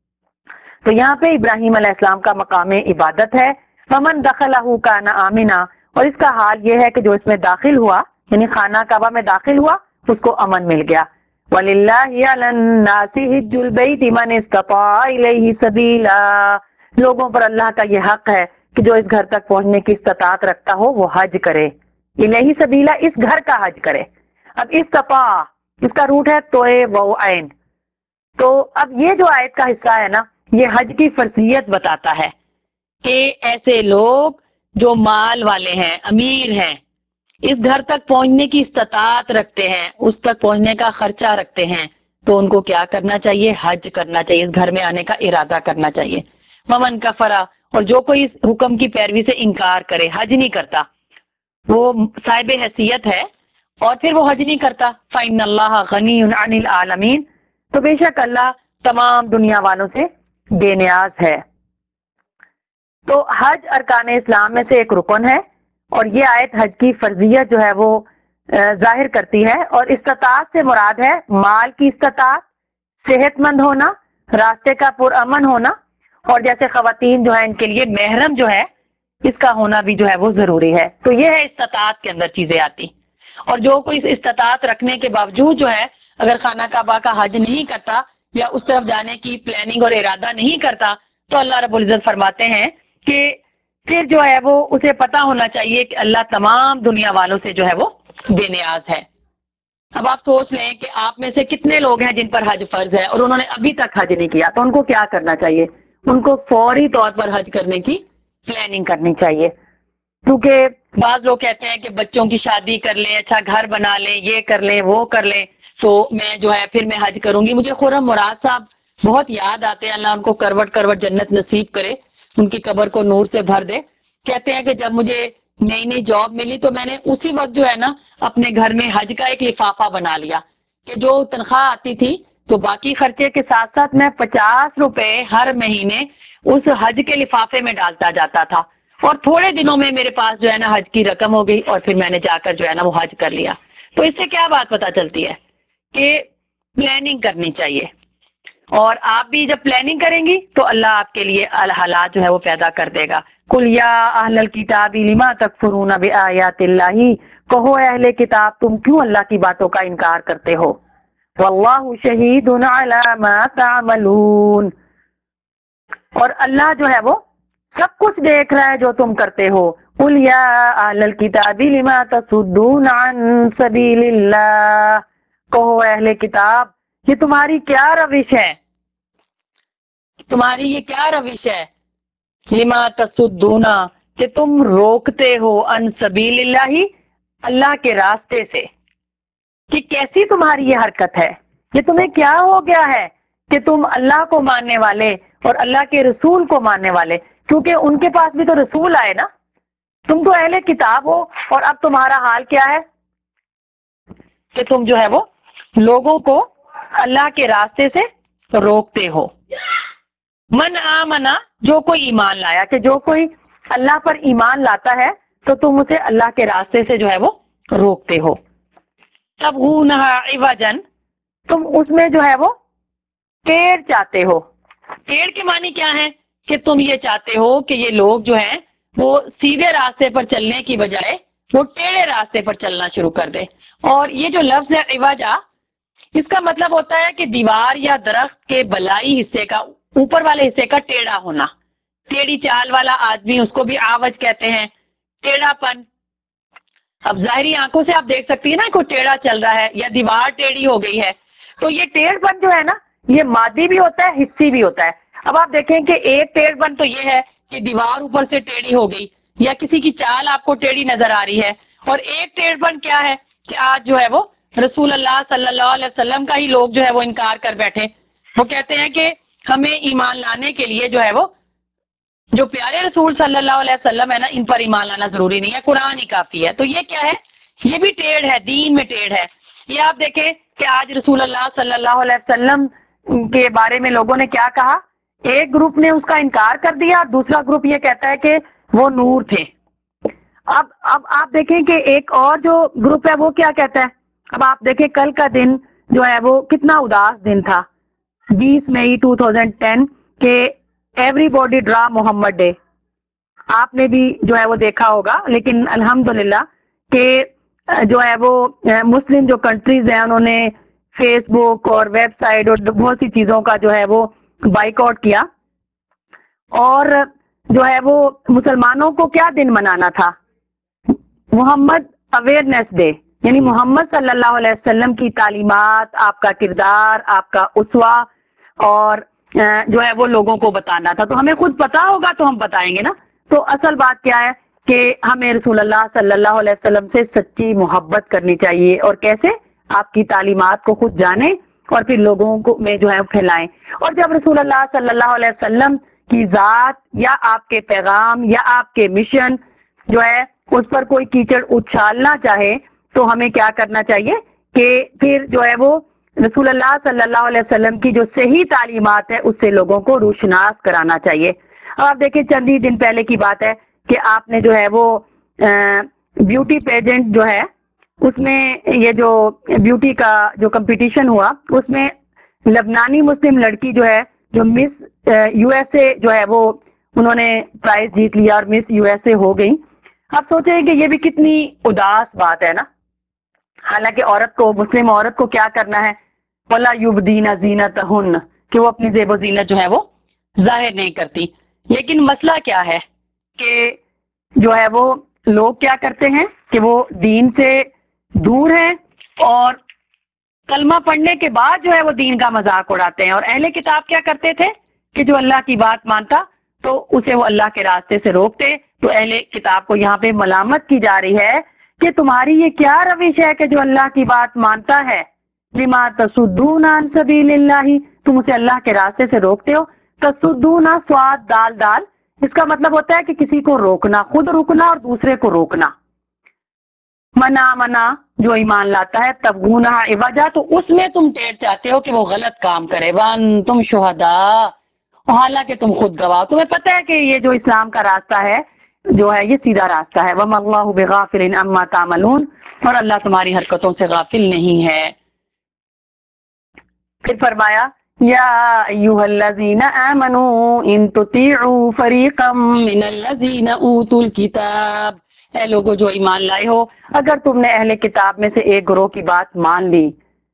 تو یہاں پہ ابراہیم علیہ السلام کا مقام عبادت ہے۔ وَمَن دَخَلَهُ كَانَ آمِنًا، اور اس کا حال یہ ہے کہ جو اس میں داخل ہوا، یعنی خانہ کعبہ میں داخل ہوا، اس کو امن مل گیا۔ وَلِلَّهِ عَلَى النَّاسِ حِجُّ الْبَيْتِ مَنِ اسْتَطَاعَ إِلَيْهِ سَبِيلًا، لوگوں پر اللہ کا یہ حق ہے کہ جو اس گھر تک پہنچنے کی استطاعت رکھتا ہو وہ حج کرے۔ الہی سبیلا، اس گھر کا حج کرے۔ اب استطاع اس کا روٹ ہے توئے و عین۔ تو اب یہ جو آیت کا حصہ ہے نا، یہ حج کی فرضیت بتاتا ہے کہ ایسے لوگ جو مال والے ہیں، امیر ہیں، اس گھر تک پہنچنے کی استطاعت رکھتے ہیں، اس تک پہنچنے کا خرچہ رکھتے ہیں، تو ان کو کیا کرنا چاہیے؟ حج کرنا چاہیے، اس گھر میں آنے کا ارادہ کرنا چاہیے۔ ومن کفرا، اور جو کوئی اس حکم کی پیروی سے انکار کرے، حج نہیں کرتا، وہ صاحب حیثیت ہے اور پھر وہ حج نہیں کرتا، فإن اللہ غنی عن العالمین، تو بے شک اللہ تمام دنیا والوں سے بے نیاز ہے۔ تو حج ارکان اسلام میں سے ایک رکن ہے، اور یہ آیت حج کی فرضیت جو ہے وہ ظاہر کرتی ہے، اور استطاعت سے مراد ہے مال کی استطاعت، صحت مند ہونا، راستے کا پرامن ہونا، اور جیسے خواتین جو ہیں ان کے لیے محرم جو ہے اس کا ہونا بھی جو ہے وہ ضروری ہے۔ تو یہ ہے استطاعت کے اندر چیزیں آتی، اور جو کوئی اس استطاعت رکھنے کے باوجود جو ہے اگر خانہ کعبہ کا حج نہیں کرتا یا اس طرف جانے کی پلاننگ اور ارادہ نہیں کرتا، تو اللہ رب العزت فرماتے ہیں کہ پھر جو ہے وہ اسے پتا ہونا چاہیے کہ اللہ تمام دنیا والوں سے جو ہے وہ بے نیاز ہے۔ اب آپ سوچ لیں کہ آپ میں سے کتنے لوگ ہیں جن پر حج فرض ہے اور انہوں نے ابھی تک حج نہیں کیا، تو ان کو کیا کرنا چاہیے؟ ان کو فوری طور پر حج کرنے کی پلاننگ کرنی چاہیے، کیونکہ بعض لوگ کہتے ہیں کہ بچوں کی شادی کر لیں، اچھا گھر بنا لیں، یہ کر لیں وہ کر لیں، تو میں جو ہے پھر میں حج کروں گی۔ مجھے خرم مراد صاحب بہت یاد آتے ہیں، اللہ ان کو کروٹ کروٹ جنت نصیب کرے، ان کی قبر کو نور سے بھر دے۔ کہتے ہیں کہ جب مجھے نئی نئی جاب ملی تو میں نے اسی وقت جو ہے نا اپنے گھر میں حج کا ایک لفافہ بنا لیا کہ جو تنخواہ آتی تھی تو باقی خرچے کے ساتھ ساتھ میں 50 روپے ہر مہینے اس حج کے لفافے میں ڈالتا جاتا تھا، اور تھوڑے دنوں میں میرے پاس جو ہے نا حج کی رقم ہو گئی، اور پھر میں نے جا کر جو ہے نا وہ حج کر لیا۔ تو اس سے کیا بات پتہ چلتی ہے کہ پلاننگ کرنی چاہیے، اور آپ بھی جب پلاننگ کریں گی تو اللہ آپ کے لیے حالات جو ہے وہ پیدا کر دے گا۔ قُلْ یَا أَهْلَ الْكِتَابِ لِمَا تَكْفُرُونَ بِآیَاتِ اللَّهِ، کہو اہل کتاب تم کیوں اللہ کی باتوں کا انکار کرتے ہو؟ وَاللَّهُ شَهِيدٌ عَلَى مَا تَعْمَلُونَ، اور اللہ جو ہے وہ سب کچھ دیکھ رہا ہے جو تم کرتے ہو۔ قُلْ یَا أَهْلَ الْكِتَابِ لِمَا تَصُدُّونَ عَن سَبِيلِ اللَّهِ، کہو اہل کتاب یہ تمہاری کیا روش ہے، تمہاری یہ کیا روش ہے؟ لما تصدون، کہ تم روکتے ہو، ان سبیل اللہ، اللہ کے راستے سے، کہ کیسی تمہاری یہ حرکت ہے؟ یہ تمہیں کیا ہو گیا ہے کہ تم اللہ کو ماننے والے اور اللہ کے رسول کو ماننے والے، کیونکہ ان کے پاس بھی تو رسول آئے نا، تم تو اہل کتاب ہو، اور اب تمہارا حال کیا ہے کہ تم جو ہے وہ لوگوں کو اللہ کے راستے سے روکتے ہو۔ من آمنا جو کوئی ایمان لایا، کہ جو کوئی اللہ پر ایمان لاتا ہے تو تم اسے اللہ کے راستے سے جو ہے وہ روکتے ہو. تبغونہا عوجا تم اس میں جو ہے وہ ٹیڑھ چاہتے ہو. ٹیڑھ کے معنی کیا ہے؟ کہ تم یہ چاہتے ہو کہ یہ لوگ جو ہیں وہ سیدھے راستے پر چلنے کی بجائے وہ ٹیڑھے راستے پر چلنا شروع کر دے. اور یہ جو لفظ ہے عوجا، اس کا مطلب ہوتا ہے کہ دیوار یا درخت کے بلائی حصے کا، اوپر والے حصے کا ٹیڑھا ہونا. ٹیڑھی چال والا آدمی، اس کو بھی آوج کہتے ہیں، ٹیڑھا پن. اب ظاہری آنکھوں سے آپ دیکھ سکتی ہیں نا کوئی ٹیڑھا چل رہا ہے یا دیوار ٹیڑھی ہو گئی ہے، تو یہ ٹیڑھ پن جو ہے نا یہ مادی بھی ہوتا ہے، حصی بھی ہوتا ہے. اب آپ دیکھیں کہ ایک ٹیڑھ پن تو یہ ہے کہ دیوار اوپر سے ٹیڑھی ہو گئی یا کسی کی چال آپ کو ٹیڑھی نظر آ رہی ہے، اور ایک ٹیڑھ پن کیا ہے کہ آج جو ہے وہ رسول اللہ صلی اللہ علیہ وسلم کا ہی لوگ جو ہے وہ انکار کر بیٹھے. وہ کہتے ہیں کہ ہمیں ایمان لانے کے لیے جو ہے وہ جو پیارے رسول صلی اللہ علیہ وسلم ہے نا، ان پر ایمان لانا ضروری نہیں ہے، قرآن ہی کافی ہے. تو یہ کیا ہے؟ یہ بھی ٹیڑھ ہے، دین میں ٹیڑھ ہے. یہ آپ دیکھیں کہ آج رسول اللہ صلی اللہ علیہ وسلم کے بارے میں لوگوں نے کیا کہا. ایک گروپ نے اس کا انکار کر دیا، دوسرا گروپ یہ کہتا ہے کہ وہ نور تھے. اب آپ دیکھیں کہ ایک اور جو گروپ ہے وہ کیا کہتا ہے. اب آپ دیکھیں کل کا دن جو ہے وہ کتنا اداس دن تھا، 20 مئی 2010 کہ everybody draw Muhammad day. آپ نے بھی جو ہے وہ دیکھا ہوگا. لیکن الحمدللہ کہ جو ہے وہ مسلم جو کنٹریز ہیں انہوں نے فیس بک اور ویب سائٹ اور بہت سی چیزوں کا جو ہے وہ بائیک آؤٹ کیا. اور جو ہے وہ مسلمانوں کو کیا دن منانا تھا؟ محمد اویئرنیس ڈے، یعنی محمد صلی اللہ علیہ وسلم کی تعلیمات، آپ کا کردار، آپ کا اسوہ اور جو ہے وہ لوگوں کو بتانا تھا. تو ہمیں خود پتا ہوگا تو ہم بتائیں گے نا. تو اصل بات کیا ہے کہ ہمیں رسول اللہ صلی اللہ علیہ وسلم سے سچی محبت کرنی چاہیے. اور کیسے؟ آپ کی تعلیمات کو خود جانیں اور پھر لوگوں کو میں جو ہے پھیلائیں. اور جب رسول اللہ صلی اللہ علیہ وسلم کی ذات یا آپ کے پیغام یا آپ کے مشن جو ہے اس پر کوئی کیچڑ اچھالنا چاہے تو ہمیں کیا کرنا چاہیے کہ پھر جو ہے وہ رسول اللہ صلی اللہ علیہ وسلم کی جو صحیح تعلیمات ہے اس سے لوگوں کو روشناس کرانا چاہیے. اب آپ دیکھیں چند ہی دن پہلے کی بات ہے کہ آپ نے جو ہے وہ بیوٹی پیجنٹ جو ہے اس میں یہ جو بیوٹی کا جو کمپٹیشن ہوا اس میں لبنانی مسلم لڑکی جو ہے جو مس یو ایس اے جو ہے وہ انہوں نے پرائز جیت لیا اور مس یو ایس اے ہو گئی. آپ سوچیں کہ یہ بھی کتنی اداس بات ہے نا. حالانکہ عورت کو، مسلم عورت کو کیا کرنا ہے؟ وَلَا يُبْدِينَ زِينَتَهُنَّ کہ وہ اپنی زیب و زینت جو ہے وہ ظاہر نہیں کرتی. لیکن مسئلہ کیا ہے کہ جو ہے وہ لوگ کیا کرتے ہیں کہ وہ دین سے دور ہیں اور کلمہ پڑھنے کے بعد جو ہے وہ دین کا مذاق اڑاتے ہیں. اور اہل کتاب کیا کرتے تھے کہ جو اللہ کی بات مانتا تو اسے وہ اللہ کے راستے سے روکتے. تو اہل کتاب کو یہاں پہ ملامت کی جا رہی ہے کہ تمہاری یہ کیا روش ہے کہ جو اللہ کی بات مانتا ہے لما تصدون عن سبیل اللہ، تم اسے اللہ کے راستے سے روکتے ہو. تصدون سواد دال دال، اس کا مطلب ہوتا ہے کہ کسی کو روکنا، خود رکنا اور دوسرے کو روکنا. منا جو ایمان لاتا ہے تبغونہا عوجا تو اس میں تم ٹیڑھ چاہتے ہو کہ وہ غلط کام کرے. وان تم شہداء حالانکہ تم خود گواہ. تمہیں پتہ ہے کہ یہ جو اسلام کا راستہ ہے جو ہے یہ سیدھا راستہ ہے. وما اللہ بغافل عما تعملون، اور اللہ تمہاری حرکتوں سے غافل نہیں ہے. پھر فرمایا یا ایھا الذین آمنوا ان تطیعوا فریقا من الذین اوتوا الکتاب، اے لوگو جو ایمان لائے ہو اگر تم نے اہل کتاب میں سے ایک گروہ کی بات مان لی،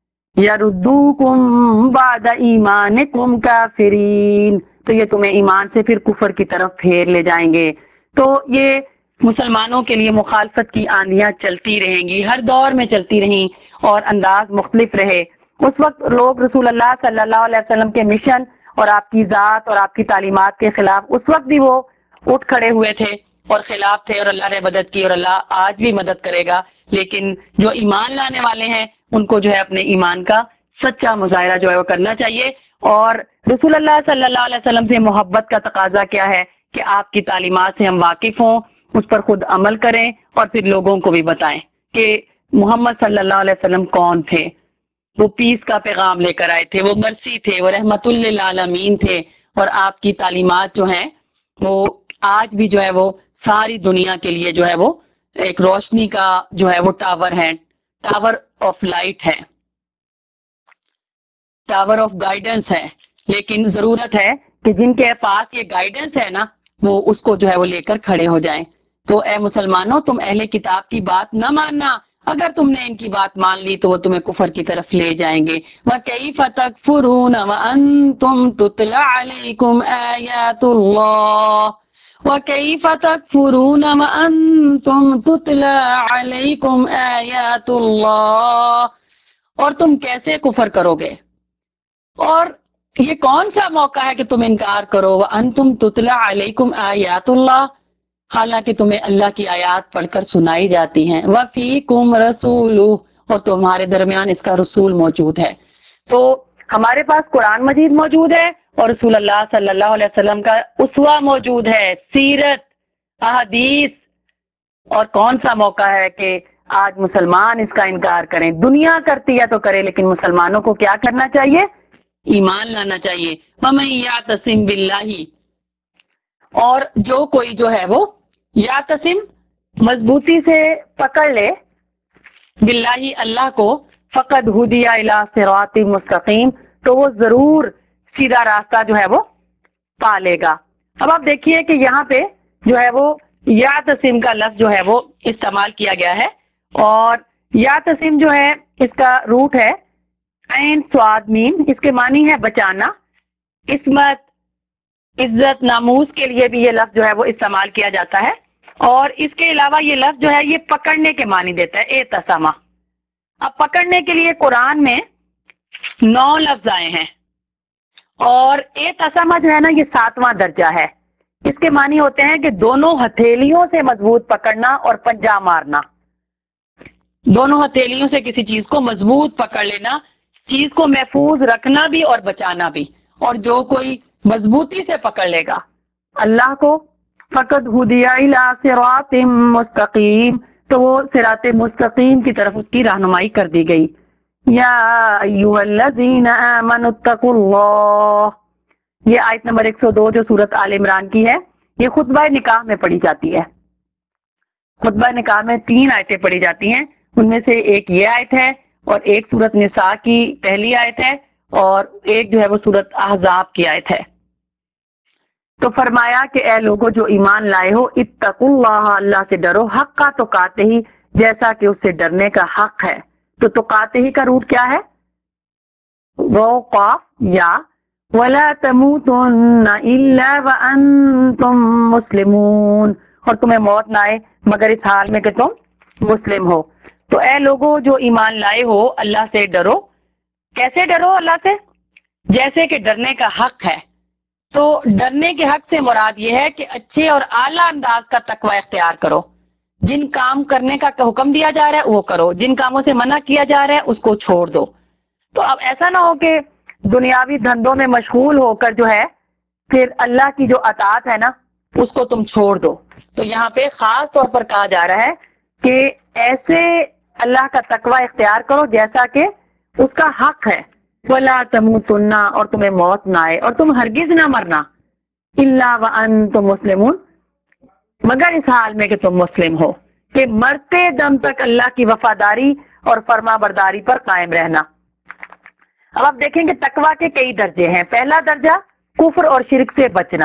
یردوکم بعد ایمانکم کافرین تو یہ تمہیں ایمان سے پھر کفر کی طرف پھیر لے جائیں گے. تو یہ مسلمانوں کے لیے مخالفت کی آندیاں چلتی رہیں گی، ہر دور میں چلتی رہیں اور انداز مختلف رہے. اس وقت لوگ رسول اللہ صلی اللہ علیہ وسلم کے مشن اور آپ کی ذات اور آپ کی تعلیمات کے خلاف اس وقت بھی وہ اٹھ کھڑے ہوئے تھے اور خلاف تھے، اور اللہ نے مدد کی اور اللہ آج بھی مدد کرے گا. لیکن جو ایمان لانے والے ہیں ان کو جو ہے اپنے ایمان کا سچا مظاہرہ جو ہے وہ کرنا چاہیے. اور رسول اللہ صلی اللہ علیہ وسلم سے محبت کا تقاضا کیا ہے کہ آپ کی تعلیمات سے ہم واقف ہوں، اس پر خود عمل کریں اور پھر لوگوں کو بھی بتائیں کہ محمد صلی اللہ علیہ وسلم کون تھے. وہ پیس کا پیغام لے کر آئے تھے، وہ مرسی تھے، وہ رحمت للعالمین تھے، اور آپ کی تعلیمات جو ہیں وہ آج بھی جو ہے وہ ساری دنیا کے لیے جو ہے وہ ایک روشنی کا جو ہے وہ ٹاور ہے، ٹاور آف لائٹ ہے، ٹاور آف گائیڈنس ہے. لیکن ضرورت ہے کہ جن کے پاس یہ گائیڈنس ہے نا وہ اس کو جو ہے وہ لے کر کھڑے ہو جائیں. تو اے مسلمانوں، تم اہل کتاب کی بات نہ ماننا، اگر تم نے ان کی بات مان لی تو وہ تمہیں کفر کی طرف لے جائیں گے. وَكَيْفَ تَكْفُرُونَ وَأَنْتُمْ تُتْلَى عَلَيْكُمْ آيَاتُ اللَّهِ وَكَيْفَ تَكْفُرُونَ وَأَنْتُمْ تُتْلَى عَلَيْكُمْ آيَاتُ اللَّهِ، اور تم کیسے کفر کرو گے؟ اور یہ کون سا موقع ہے کہ تم انکار کرو؟ وَأَنْتُمْ تُتْلَى عَلَيْكُمْ آيَاتُ اللَّهِ، حالانکہ تمہیں اللہ کی آیات پڑھ کر سنائی جاتی ہیں. وَفِيكُمْ رَسُولُهُ، اور تمہارے درمیان اس کا رسول موجود ہے. تو ہمارے پاس قرآن مجید موجود ہے اور رسول اللہ صلی اللہ علیہ وسلم کا اسوہ موجود ہے، سیرت، احادیث. اور کون سا موقع ہے کہ آج مسلمان اس کا انکار کریں؟ دنیا کرتی ہے تو کرے، لیکن مسلمانوں کو کیا کرنا چاہیے؟ ایمان لانا چاہیے. وَمَن يَعْتَصِم بِاللَّهِ، اور جو کوئی جو ہے وہ یعتصم مضبوطی سے پکڑ لے، باللہ اللہ کو، فقد ہدی الی صراط مستقیم، تو وہ ضرور سیدھا راستہ جو ہے وہ پا لے گا. اب آپ دیکھیے کہ یہاں پہ جو ہے وہ یعتصم کا لفظ جو ہے وہ استعمال کیا گیا ہے، اور یعتصم جو ہے اس کا روٹ ہے عین صاد میم، اس کے معنی ہے بچانا، عصمت، عزت، ناموس کے لیے بھی یہ لفظ جو ہے وہ استعمال کیا جاتا ہے. اور اس کے علاوہ یہ لفظ جو ہے یہ پکڑنے کے معنی دیتا ہے، اعتصامہ. اب پکڑنے کے لیے قرآن میں 9 لفظ آئے ہیں، اور اعتصامہ جو ہے نا یہ 7واں درجہ ہے. اس کے معنی ہوتے ہیں کہ دونوں ہتھیلیوں سے مضبوط پکڑنا اور پنجہ مارنا، دونوں ہتھیلیوں سے کسی چیز کو مضبوط پکڑ لینا، چیز کو محفوظ رکھنا بھی اور بچانا بھی. اور جو کوئی مضبوطی سے پکڑ لے گا اللہ کو، فقد ہدی الی صراط مستقیم، تو وہ صراط مستقیم کی طرف اس کی رہنمائی کر دی گئی. یا ایھا الذین آمنوا اتقوا اللہ، یہ آیت نمبر 102 جو سورۃ آل عمران کی ہے، یہ خطبہ نکاح میں پڑھی جاتی ہے. خطبہ نکاح میں 3 آیتیں پڑھی جاتی ہیں، ان میں سے ایک یہ آیت ہے، اور ایک سورۃ نساء کی پہلی آیت ہے، اور ایک جو ہے وہ سورۃ احزاب کی آیت ہے. تو فرمایا کہ اے لوگوں جو ایمان لائے ہو، اتقوا اللہ، اللہ سے ڈرو، حق کا تقاتے ہی، جیسا کہ اس سے ڈرنے کا حق ہے. تو تقاتے ہی کا روٹ کیا ہے؟ وہ قاف یا، ولا تموتن الا وانتم مسلمون، اور تمہیں موت نہ آئے مگر اس حال میں کہ تم مسلم ہو. تو اے لوگوں جو ایمان لائے ہو، اللہ سے ڈرو. کیسے ڈرو اللہ سے؟ جیسے کہ ڈرنے کا حق ہے. تو ڈرنے کے حق سے مراد یہ ہے کہ اچھے اور اعلیٰ انداز کا تقوی اختیار کرو. جن کام کرنے کا حکم دیا جا رہا ہے وہ کرو، جن کاموں سے منع کیا جا رہا ہے اس کو چھوڑ دو. تو اب ایسا نہ ہو کہ دنیاوی دھندوں میں مشغول ہو کر جو ہے پھر اللہ کی جو اطاعت ہے نا اس کو تم چھوڑ دو. تو یہاں پہ خاص طور پر کہا جا رہا ہے کہ ایسے اللہ کا تقوی اختیار کرو جیسا کہ اس کا حق ہے. وَلَا تَمُوتُنَّ، اور تمہیں موت نہ آئے، اور تم ہرگز نہ مرنا، إِلَّا وَأَنْتُمْ مُسْلِمُونَ، مگر اس حال میں کہ تم مسلم ہو، کہ مرتے دم تک اللہ کی وفاداری اور فرما برداری پر قائم رہنا. اب آپ دیکھیں گے تقوی کے کئی درجے ہیں. پہلا درجہ کفر اور شرک سے بچنا،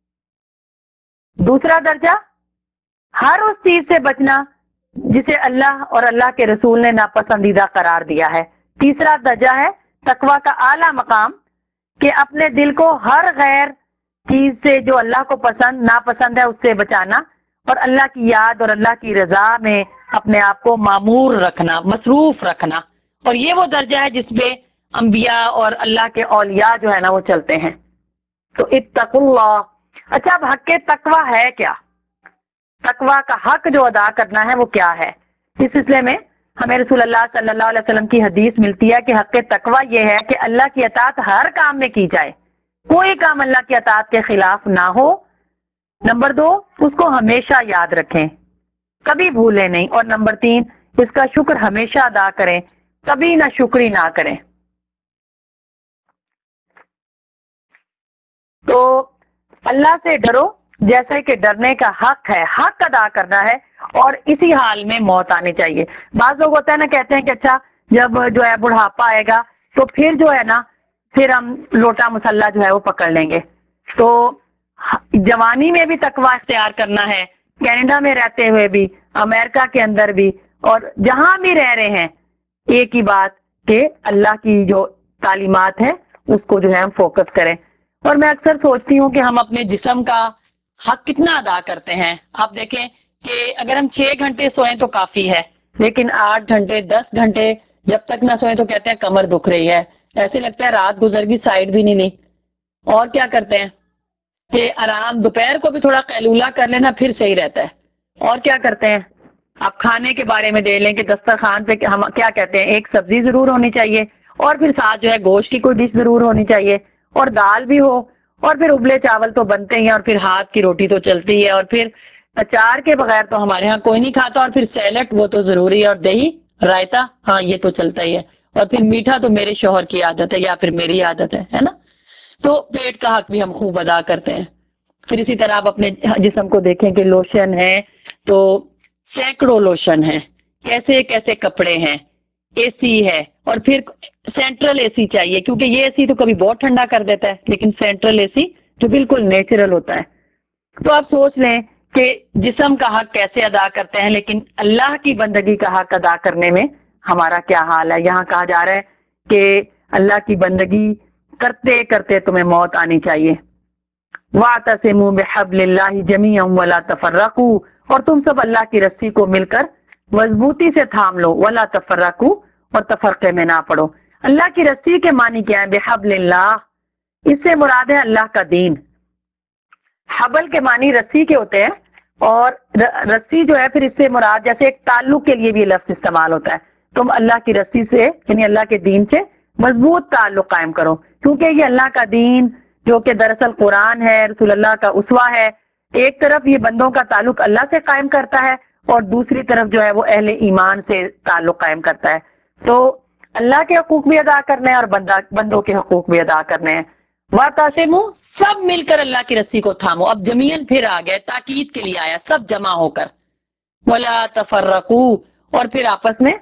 دوسرا درجہ ہر اس چیز سے بچنا جسے اللہ اور اللہ کے رسول نے ناپسندیدہ قرار دیا ہے. تیسرا درجہ ہے تقوی کا اعلیٰ مقام، کہ اپنے دل کو ہر غیر چیز سے جو اللہ کو پسند ناپسند ہے اس سے بچانا، اور اللہ کی یاد اور اللہ کی رضا میں اپنے آپ کو معمور رکھنا، مصروف رکھنا. اور یہ وہ درجہ ہے جس میں انبیاء اور اللہ کے اولیاء جو ہے نا وہ چلتے ہیں. تو اتقوا اللہ. اچھا، اب حق تقوی ہے کیا؟ تقوی کا حق جو ادا کرنا ہے وہ کیا ہے؟ اس سلسلے میں ہمیں رسول اللہ صلی اللہ علیہ وسلم کی حدیث ملتی ہے کہ حق تقوی یہ ہے کہ اللہ کی اطاعت ہر کام میں کی جائے، کوئی کام اللہ کی اطاعت کے خلاف نہ ہو. نمبر 2، اس کو ہمیشہ یاد رکھیں، کبھی بھولیں نہیں. اور نمبر 3، اس کا شکر ہمیشہ ادا کریں، کبھی نہ شکری نہ کریں. تو اللہ سے ڈرو جیسے کہ ڈرنے کا حق ہے، حق ادا کرنا ہے، اور اسی حال میں موت آنی چاہیے۔ بعض لوگ ہوتا ہے نا، کہتے ہیں کہ اچھا جب جو ہے بڑھاپا آئے گا تو پھر جو ہے نا پھر ہم لوٹا مسلح جو ہے وہ پکڑ لیں گے۔ تو جوانی میں بھی تقوی اختیار کرنا ہے، کینیڈا میں رہتے ہوئے بھی، امریکہ کے اندر بھی، اور جہاں بھی رہ رہے ہیں، ایک ہی بات کہ اللہ کی جو تعلیمات ہے اس کو جو ہے ہم فوکس کریں۔ اور میں اکثر سوچتی ہوں کہ ہم اپنے جسم کا حق کتنا ادا کرتے ہیں۔ آپ دیکھیں کہ اگر ہم 6 گھنٹے سوئیں تو کافی ہے، لیکن 8 گھنٹے 10 گھنٹے جب تک نہ سوئیں تو کہتے ہیں کمر دکھ رہی ہے، ایسے لگتا ہے رات گزر گئی سائیڈ بھی نہیں لی۔ اور کیا کرتے ہیں کہ آرام، دوپہر کو بھی تھوڑا قیلولہ کر لینا پھر صحیح رہتا ہے۔ اور کیا کرتے ہیں، آپ کھانے کے بارے میں دیکھ لیں کہ دسترخوان پہ ہم کیا کہتے ہیں، ایک سبزی ضرور ہونی چاہیے، اور پھر ساتھ جو ہے گوشت کی کوئی ڈش ضرور ہونی چاہیے، اور دال بھی ہو، اور پھر ابلے چاول تو بنتے ہی ہیں، اور پھر ہاتھ کی روٹی تو چلتی ہے، اور پھر اچار کے بغیر تو ہمارے ہاں کوئی نہیں کھاتا، اور پھر سیلڈ وہ تو ضروری ہے، اور دہی رائتا ہاں یہ تو چلتا ہی ہے، اور پھر میٹھا تو میرے شوہر کی عادت ہے یا پھر میری عادت ہے نا۔ تو پیٹ کا حق بھی ہم خوب ادا کرتے ہیں۔ پھر اسی طرح آپ اپنے جسم کو دیکھیں کہ لوشن ہے تو سینکڑوں لوشن ہیں، کیسے کیسے کپڑے ہیں، اے سی ہے، اور پھر سینٹرل اے سی چاہیے، کیونکہ یہ اے سی تو کبھی بہت ٹھنڈا کر دیتا ہے، لیکن سینٹرل اے سی جو بالکل نیچرل ہوتا ہے۔ تو آپ سوچ لیں کہ جسم کا حق کیسے ادا کرتے ہیں، لیکن اللہ کی بندگی کا حق ادا کرنے میں ہمارا کیا حال ہے۔ یہاں کہا جا رہا ہے کہ اللہ کی بندگی کرتے کرتے تمہیں موت آنی چاہیے۔ وَاعْتَصِمُوا بِحَبْلِ اللَّهِ جَمِيعًا وَلَا تَفَرَّقُوا، اور تم سب اللہ کی رسی کو مل کر مضبوطی سے تھام لو، وَلَا تَفَرَّقُوا، اور تفرقے میں نہ پڑو۔ اللہ کی رسی کے معنی کیا ہے؟ بحبل اللہ، اس سے مراد ہے اللہ کا دین۔ حبل کے معنی رسی کے ہوتے ہیں، اور رسی جو ہے پھر اس سے مراد جیسے ایک تعلق کے لیے بھی لفظ استعمال ہوتا ہے، تم اللہ کی رسی سے یعنی اللہ کے دین سے مضبوط تعلق قائم کرو، کیونکہ یہ اللہ کا دین جو کہ دراصل قرآن ہے، رسول اللہ کا اسوہ ہے، ایک طرف یہ بندوں کا تعلق اللہ سے قائم کرتا ہے، اور دوسری طرف جو ہے وہ اہل ایمان سے تعلق قائم کرتا ہے۔ تو اللہ کے حقوق بھی ادا کرنے ہیں اور بندوں کے حقوق بھی ادا کرنے ہیں۔ وَاعْتَصِمُوا، سب مل کر اللہ کی رسی کو تھامو۔ اب جميعاً پھر آ گئے، تاکید کے لیے آیا، سب جمع ہو کر۔ وَلَا تَفَرَّقُوا، اور پھر آپس میں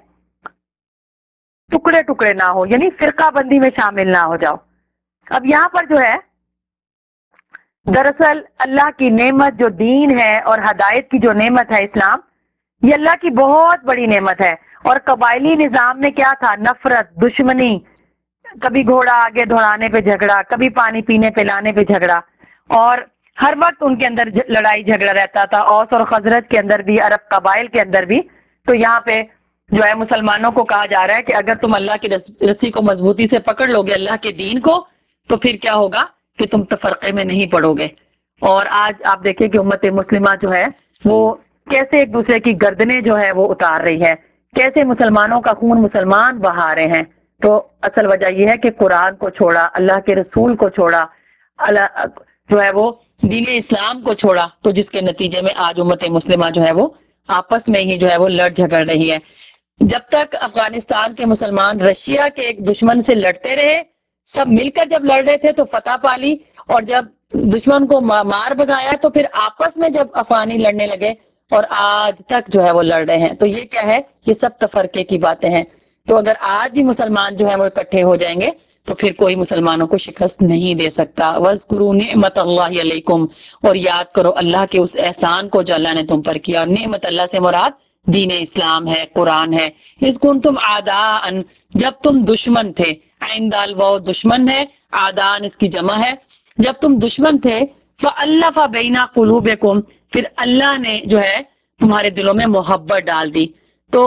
ٹکڑے ٹکڑے نہ ہو، یعنی فرقہ بندی میں شامل نہ ہو جاؤ۔ اب یہاں پر جو ہے دراصل اللہ کی نعمت جو دین ہے اور ہدایت کی جو نعمت ہے اسلام، یہ اللہ کی بہت بڑی نعمت ہے۔ اور قبائلی نظام میں کیا تھا؟ نفرت، دشمنی، کبھی گھوڑا آگے دوڑانے پہ جھگڑا، کبھی پانی پینے پلانے پہ جھگڑا، اور ہر وقت ان کے اندر لڑائی جھگڑا رہتا تھا، اوس اور خزرج کے اندر بھی، عرب قبائل کے اندر بھی۔ تو یہاں پہ جو ہے مسلمانوں کو کہا جا رہا ہے کہ اگر تم اللہ کی رسی کو مضبوطی سے پکڑ لو گے، اللہ کے دین کو، تو پھر کیا ہوگا کہ تم تفرقے میں نہیں پڑو گے۔ اور آج آپ دیکھیں کہ امت مسلمہ جو ہے وہ کیسے ایک دوسرے کی گردنیں جو ہے وہ اتار رہی ہے، کیسے مسلمانوں کا خون مسلمان بہا رہے ہیں۔ تو اصل وجہ یہ ہے کہ قرآن کو چھوڑا، اللہ کے رسول کو چھوڑا، جو ہے وہ دین اسلام کو چھوڑا، تو جس کے نتیجے میں آج امت مسلمہ جو ہے وہ آپس میں ہی جو ہے وہ لڑ جھگڑ رہی ہے۔ جب تک افغانستان کے مسلمان رشیا کے ایک دشمن سے لڑتے رہے، سب مل کر جب لڑ رہے تھے تو فتح پالی، اور جب دشمن کو مار بگایا تو پھر آپس میں جب افغانی لڑنے لگے، اور آج تک جو ہے وہ لڑ رہے ہیں۔ تو یہ کیا ہے؟ یہ سب تفرقے کی باتیں ہیں۔ تو اگر آج بھی مسلمان جو ہے وہ اکٹھے ہو جائیں گے تو پھر کوئی مسلمانوں کو شکست نہیں دے سکتا۔ وَاذْكُرُوا نِعْمَتَ اللَّهِ عَلَيْكُمْ، اور یاد کرو اللہ کے اس احسان کو جو اللہ نے تم پر کیا۔ اور نعمت اللہ سے مراد دین اسلام ہے، قرآن ہے۔ اِذْ كُنْتُمْ أَعْدَاءً، جب تم دشمن تھے، عین دال واو دشمن ہے، آدان اس کی جمع ہے، جب تم دشمن تھے، فَأَلَّفَ بَيْنَ قُلُوبِكُمْ، پھر اللہ نے جو ہے تمہارے دلوں میں محبت ڈال دی۔ تو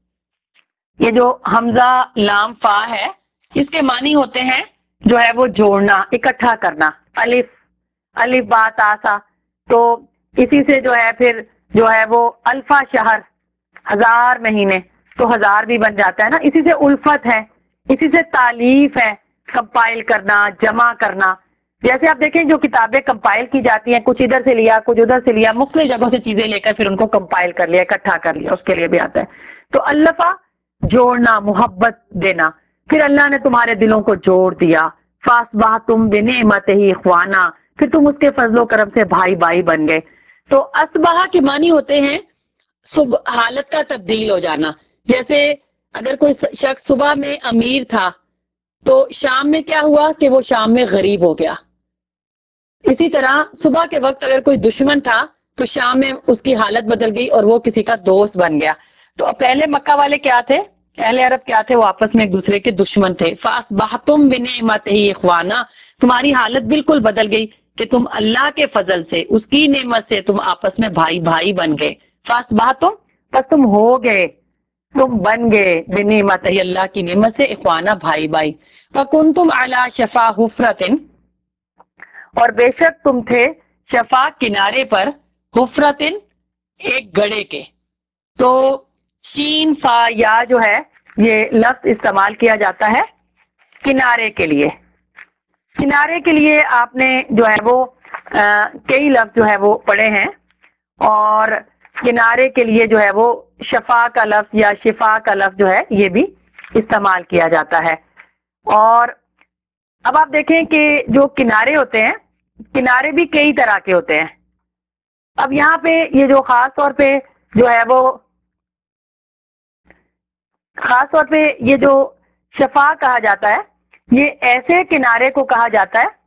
یہ جو حمزہ لام فا ہے، اس کے معنی ہوتے ہیں جو ہے وہ جوڑنا، اکٹھا کرنا، الف الف با تا سا۔ تو اسی سے جو ہے پھر جو ہے وہ الفا شہر، 1000 مہینے، تو 1000 بھی بن جاتا ہے نا۔ اسی سے الفت ہے، اسی سے تالیف ہے، کمپائل کرنا، جمع کرنا۔ جیسے آپ دیکھیں جو کتابیں کمپائل کی جاتی ہیں، کچھ ادھر سے لیا، کچھ ادھر سے لیا، مختلف جگہوں سے چیزیں لے کر پھر ان کو کمپائل کر لیا، اکٹھا کر لیا، اس کے لیے بھی آتا ہے۔ تو الفا جوڑنا، محبت دینا، پھر اللہ نے تمہارے دلوں کو جوڑ دیا، فاصبحتم بنعمتہ اخوانا، پھر تم اس کے فضل و کرم سے بھائی بھائی بن گئے۔ تو اصبح کے معنی ہوتے ہیں صبح حالت کا تبدیل ہو جانا۔ جیسے اگر کوئی شخص صبح میں امیر تھا تو شام میں کیا ہوا کہ وہ شام میں غریب ہو گیا۔ اسی طرح صبح کے وقت اگر کوئی دشمن تھا تو شام میں اس کی حالت بدل گئی اور وہ کسی کا دوست بن گیا۔ تو پہلے مکہ والے کیا تھے، اہل عرب کیا تھے، وہ آپس میں ایک دوسرے کے دشمن تھے۔ فَأَصْبَحْتُمْ بِنِعْمَتِهِ إِخْوَانًا، تمہاری حالت بالکل بدل گئی کہ تم اللہ کے فضل سے، اس کی نعمت سے تم آپس میں بھائی بھائی بن گئے۔ فَأَصْبَحْتُمْ، پس تم ہو گئے، تم بن گئے بِنِعْمَتِهِ، اللہ کی نعمت سے، اخوانا بھائی بھائی۔ وَكُنْتُمْ عَلَى شَفَا حُفْرَةٍ، اور بے شک تم تھے شفا کنارے پر، حفرتن ایک گڑے کے۔ تو شین فا یا جو ہے یہ لفظ استعمال کیا جاتا ہے کنارے کے لیے۔ کنارے کے لیے آپ نے جو ہے وہ کئی لفظ جو ہے وہ پڑھے ہیں، اور کنارے کے لیے جو ہے وہ شفا کا لفظ یا شفا کا لفظ جو ہے یہ بھی استعمال کیا جاتا ہے۔ اور اب آپ دیکھیں کہ جو کنارے ہوتے ہیں، کنارے بھی کئی طرح کے ہوتے ہیں۔ اب یہاں پہ یہ جو خاص طور پہ جو ہے وہ خاص طور پہ یہ جو شفا کہا جاتا ہے، یہ ایسے کنارے کو کہا جاتا ہے،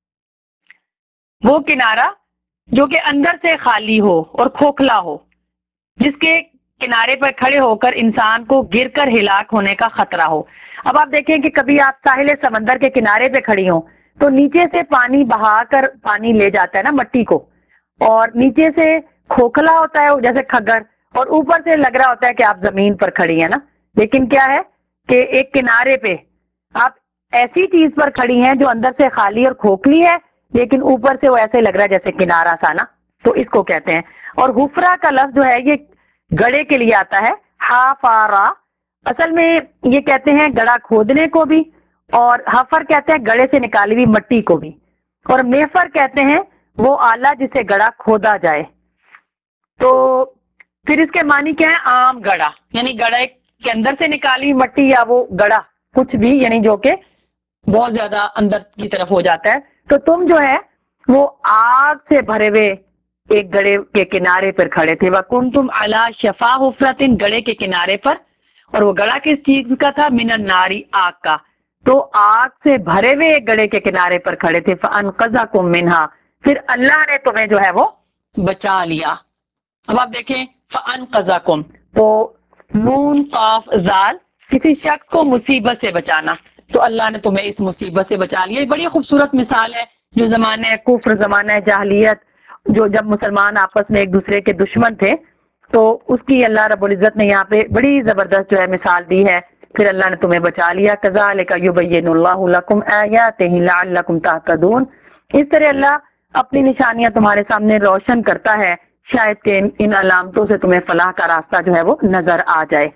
وہ کنارہ جو کہ اندر سے خالی ہو اور کھوکھلا ہو، جس کے کنارے پر کھڑے ہو کر انسان کو گر کر ہلاک ہونے کا خطرہ ہو۔ اب آپ دیکھیں کہ کبھی آپ ساحل سمندر کے کنارے پہ کھڑی ہوں تو نیچے سے پانی بہا کر پانی لے جاتا ہے نا مٹی کو، اور نیچے سے کھوکھلا ہوتا ہے جیسے کھگر، اور اوپر سے لگ رہا ہوتا ہے کہ آپ زمین پر کھڑی ہیں نا۔ لیکن کیا ہے کہ ایک کنارے پہ آپ ایسی چیز پر کھڑی ہیں جو اندر سے خالی اور کھوکھلی ہے، لیکن اوپر سے وہ ایسے لگ رہا ہے جیسے کنارہ سا نا، تو اس کو کہتے ہیں۔ اور حفرہ کا لفظ جو ہے یہ گڑے کے لیے آتا ہے، حافارا، اصل میں یہ کہتے ہیں گڑا کھودنے کو بھی، اور حفر کہتے ہیں گڑے سے نکالی ہوئی مٹی کو بھی، اور میفر کہتے ہیں وہ آلہ جسے گڑا کھودا جائے۔ تو پھر اس کے معنی کیا ہے، عام گڑا، یعنی گڑے کے اندر سے نکالی ہوئی مٹی، یا وہ گڑا کچھ بھی، یعنی جو کہ بہت زیادہ اندر کی طرف ہو جاتا ہے۔ تو تم جو ہے وہ آگ سے بھرے ہوئے ایک گڑے کے کنارے پر کھڑے تھے۔ وَكُنْتُمْ عَلَى شَفَا حُفْرَةٍ، گڑے کے کنارے پر، اور وہ گڑا کس چیز کا تھا، من الناری، آگ کا۔ تو آگ سے بھرے ہوئے ایک گڑے کے کنارے پر کھڑے تھے، فَأَنْقَذَكُم مِّنْهَا، پھر اللہ نے تمہیں جو ہے وہ بچا لیا۔ اب آپ دیکھیں فَأَنْقَذَكُم، تو نون قاف زال، کسی شخص کو مصیبت سے بچانا، تو اللہ نے تمہیں اس مصیبت سے بچا لیا۔ یہ بڑی خوبصورت مثال ہے، جو زمانہ کفر، زمانہ جاہلیت، جو جب مسلمان آپس میں ایک دوسرے کے دشمن تھے، تو اس کی اللہ رب العزت نے یہاں پہ بڑی زبردست جو ہے مثال دی ہے۔ پھر اللہ نے تمہیں بچا لیا۔ کذالک یبین اللہ لکم آیاتہ لعلکم تہتدون، اس طرح اللہ اپنی نشانیاں تمہارے سامنے روشن کرتا ہے، شاید کہ ان علامتوں سے تمہیں فلاح کا راستہ جو ہے وہ نظر آ جائے۔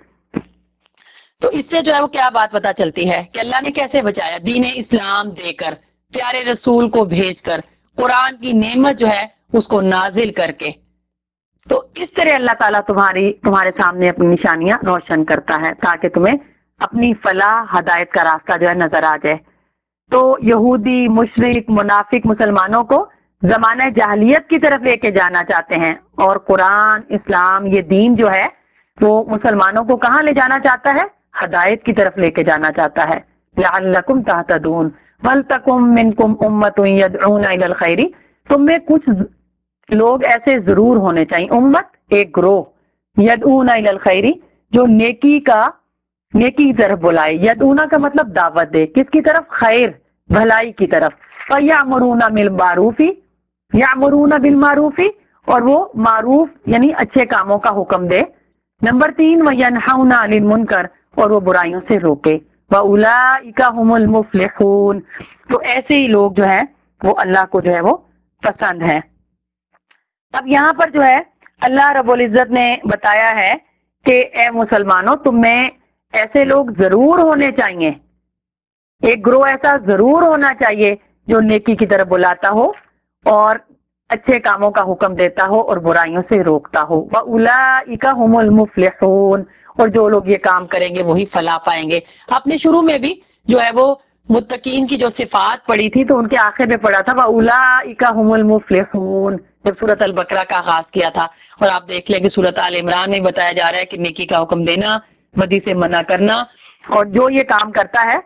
تو اس سے جو ہے وہ کیا بات پتہ چلتی ہے کہ اللہ نے کیسے بچایا، دین اسلام دے کر، پیارے رسول کو بھیج کر، قرآن کی نعمت جو ہے اس کو نازل کر کے۔ تو اس طرح اللہ تعالیٰ تمہارے سامنے اپنی نشانیاں روشن کرتا ہے تاکہ تمہیں اپنی فلاح ہدایت کا راستہ جو ہے نظر آ جائے۔ تو یہودی، مشرک، منافق مسلمانوں کو زمانہ جاہلیت کی طرف لے کے جانا چاہتے ہیں، اور قرآن، اسلام، یہ دین جو ہے وہ مسلمانوں کو کہاں لے جانا چاہتا ہے، ہدایت کی طرف لے کے جانا چاہتا ہے۔ لعلکم تہتدون وَلْتَکُم مِّنکم أُمَّةٌ يَدْعُونَ إِلَى الْخَيْرِ، تم میں کچھ لوگ ایسے ضرور ہونے چاہیے، امت ایک گروہ، یدعون الی الخیر، جو نیکی کی طرف بلائے۔ یدعونا کا مطلب دعوت دے، کس کی طرف، خیر، بھلائی کی طرف۔ فَيَأْمُرُونَ بِالْمَعْرُوفِ، یأمرون بالمعروف، اور وہ معروف یعنی اچھے کاموں کا حکم دے۔ نمبر 3، وَيَنْحَوْنَ عَنِ الْمُنْکَرِ، اور وہ برائیوں سے روکے۔ وَأُولَئِکَ هُمُ الْمُفْلِحُونَ، تو ایسے ہی لوگ جو ہیں وہ اللہ کو جو ہے وہ پسند ہیں۔ اب یہاں پر جو ہے اللہ رب العزت نے بتایا ہے کہ اے مسلمانوں، تم میں ایسے لوگ ضرور ہونے چاہیے، ایک گروہ ایسا ضرور ہونا چاہیے جو نیکی کی طرف بلاتا ہو اور اچھے کاموں کا حکم دیتا ہو اور برائیوں سے روکتا ہو۔ وَأُولَئِکَ هُمُ الْمُفْلِحُونَ، اور جو لوگ یہ کام کریں گے وہی فلاح پائیں گے۔ آپ نے شروع میں بھی جو ہے وہ متقین کی جو صفات پڑھی تھی تو ان کے آخر میں پڑھا تھا وَأُولَٰئِكَ هُمُ الْمُفْلِحُونَ، جب سورۃ البقرہ کا آغاز کیا تھا. اور آپ دیکھ لیں کہ سورۃ آل عمران میں بتایا جا رہا ہے کہ نیکی کا حکم دینا، بدی سے منع کرنا، اور جو یہ کام کرتا ہے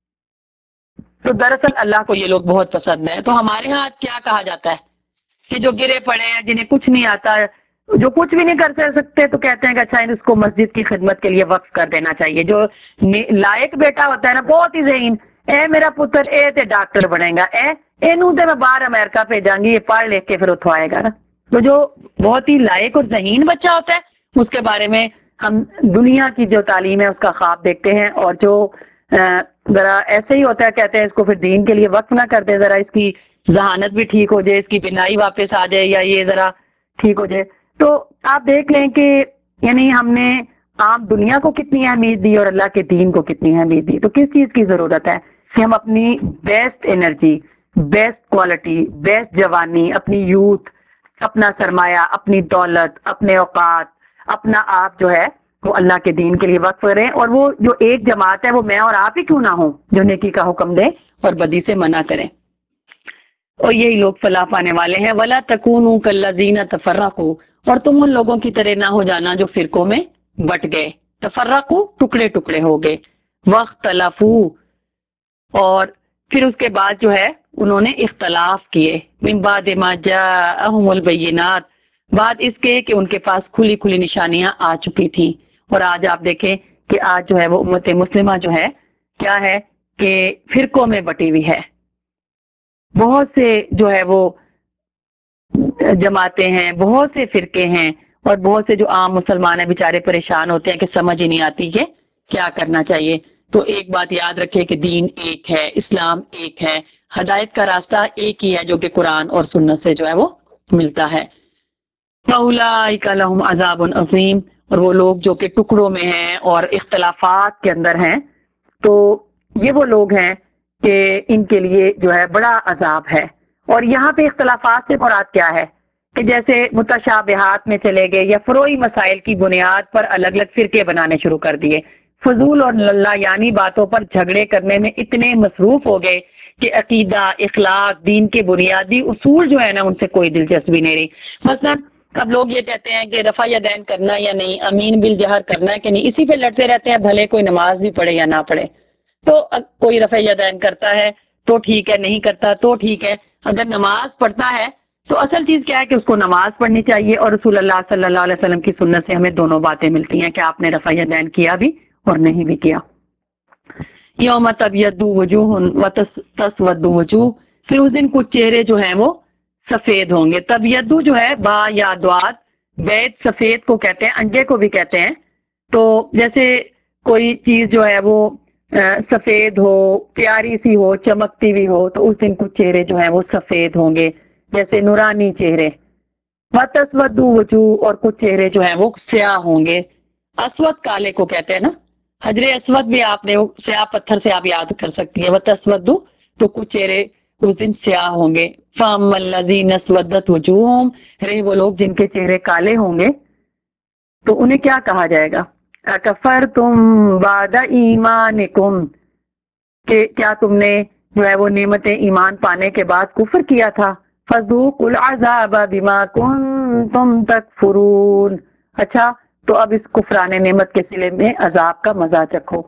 تو دراصل اللہ کو یہ لوگ بہت پسند ہیں. تو ہمارے ہاں کیا کہا جاتا ہے کہ جو گرے پڑے ہیں، جنہیں کچھ نہیں آتا، جو کچھ بھی نہیں کر سکتے، تو کہتے ہیں کہ اچھا اس کو مسجد کی خدمت کے لیے وقف کر دینا چاہیے. جو لائق بیٹا ہوتا ہے نا، بہت ہی ذہین، اے میرا پتر اے تے ڈاکٹر بنے گا، اینوں تے میں باہر امریکہ بھیجاں گی، یہ پڑھ لکھ کے پھر اتھوں آئے گا نا. تو جو بہت ہی لائق اور ذہین بچہ ہوتا ہے، اس کے بارے میں ہم دنیا کی جو تعلیم ہے اس کا خواب دیکھتے ہیں. اور جو ذرا ایسے ہی ہوتا ہے، کہتے ہیں اس کو پھر دین کے لیے وقف نہ کر دے، ذرا اس کی ذہانت بھی ٹھیک ہو جائے، اس کی بینائی واپس آ جائے، یا یہ ذرا ٹھیک ہو جائے. تو آپ دیکھ لیں کہ یعنی ہم نے عام دنیا کو کتنی اہمیت دی اور اللہ کے دین کو کتنی اہمیت دی. تو کس چیز کی ضرورت ہے کہ ہم اپنی best energy, best quality, best جوانی، اپنی یوتھ، اپنا سرمایہ، اپنی دولت، اپنے اوقات، اپنا آپ جو ہے وہ اللہ کے دین کے لیے وقف کریں. اور وہ جو ایک جماعت ہے وہ میں اور آپ ہی کیوں نہ ہوں جو نیکی کا حکم دے اور بدی سے منع کریں. اور یہی لوگ فلاح پانے والے ہیں. وَلَا تَكُونُوا كَالَّذِينَ تَفَرَّقُوا، اور تم ان لوگوں کی طرح نہ ہو جانا جو فرقوں میں بٹ گئے. تفرقوا، ٹکڑے ٹکڑے ہو گئے. وَاخْتَلَفُوا، اور پھر اس کے بعد جو ہے انہوں نے اختلاف کیے. مِن بَعْدِ مَا جَاءَهُمُ الْبَيِّنَاتُ، بعد اس کے کہ ان کے پاس کھلی کھلی نشانیاں آ چکی تھیں. اور آج آپ دیکھیں کہ آج جو ہے وہ امت مسلمہ جو ہے کیا ہے کہ فرقوں میں بٹی ہوئی ہے. بہت سے جو ہے وہ جماعتیں ہیں، بہت سے فرقے ہیں، اور بہت سے جو عام مسلمان ہیں بیچارے پریشان ہوتے ہیں کہ سمجھ ہی نہیں آتی کہ کیا کرنا چاہیے. تو ایک بات یاد رکھے کہ دین ایک ہے، اسلام ایک ہے، ہدایت کا راستہ ایک ہی ہے جو کہ قرآن اور سنت سے جو ہے وہ ملتا ہے. فَأُولَٰئِكَ لَهُمْ عَذَابٌ عَظِيمٌ، اور وہ لوگ جو کہ ٹکڑوں میں ہیں اور اختلافات کے اندر ہیں، تو یہ وہ لوگ ہیں کہ ان کے لیے جو ہے بڑا عذاب ہے. اور یہاں پہ اختلافات سے مراد کیا ہے کہ جیسے متشابہات میں چلے گئے یا فروعی مسائل کی بنیاد پر الگ الگ فرقے بنانے شروع کر دیے. فضول اور للہ یعنی باتوں پر جھگڑے کرنے میں اتنے مصروف ہو گئے کہ عقیدہ، اخلاق، دین کے بنیادی اصول جو ہے نا ان سے کوئی دلچسپی نہیں رہی. مثلا اب لوگ یہ کہتے ہیں کہ رفع یدین کرنا یا نہیں، امین بالجہر کرنا ہے کہ نہیں، اسی پہ لڑتے رہتے ہیں، بھلے کوئی نماز بھی پڑھے یا نہ پڑھے. تو کوئی رفع یدین کرتا ہے تو ٹھیک ہے، نہیں کرتا تو ٹھیک ہے. اگر نماز پڑھتا ہے تو اصل چیز کیا ہے کہ اس کو نماز پڑھنی چاہیے. اور رسول اللہ صلی اللہ علیہ وسلم کی سنت سے ہمیں دونوں باتیں ملتی ہیں کہ آپ نے رفع یدین کیا بھی اور نہیں بھی کیا. یوم تبیض وجوہ وتسود وجوہ، پھر اس دن کچھ چہرے جو ہیں وہ سفید ہوں گے. تبیض جو ہے با یا دوات، بیض سفید کو کہتے ہیں، انڈے کو بھی کہتے ہیں. تو جیسے کوئی چیز جو ہے وہ سفید ہو، پیاری سی ہو، چمکتی بھی ہو، تو اس دن کچھ چہرے جو ہیں وہ سفید ہوں گے جیسے نورانی چہرے. وَتَسْوَدُّ وُجُوهٌ، اور کچھ چہرے جو ہیں وہ سیاہ ہوں گے. اسود کالے کو کہتے ہیں نا، حجر اسود بھی آپ نے سیاہ پتھر سے آپ یاد کر سکتی ہیں. وَتَسْوَدُّ، تو کچھ چہرے اس دن سیاہ ہوں گے. فَأَمَّا الَّذِينَ اسْوَدَّتْ وُجُوهُهُمْ، رہے وہ لوگ جن کے چہرے کالے ہوں گے تو انہیں کیا کہا جائے گا؟ اکفرتم بعد ایمانکم، کہ کیا تم نے جو ہے وہ نعمت ایمان پانے کے بعد کفر کیا تھا. فذوقوا العذاب بما کنتم تکفرون، اچھا تو اب اس کفران نعمت کے صلے میں عذاب کا مزہ چکھو.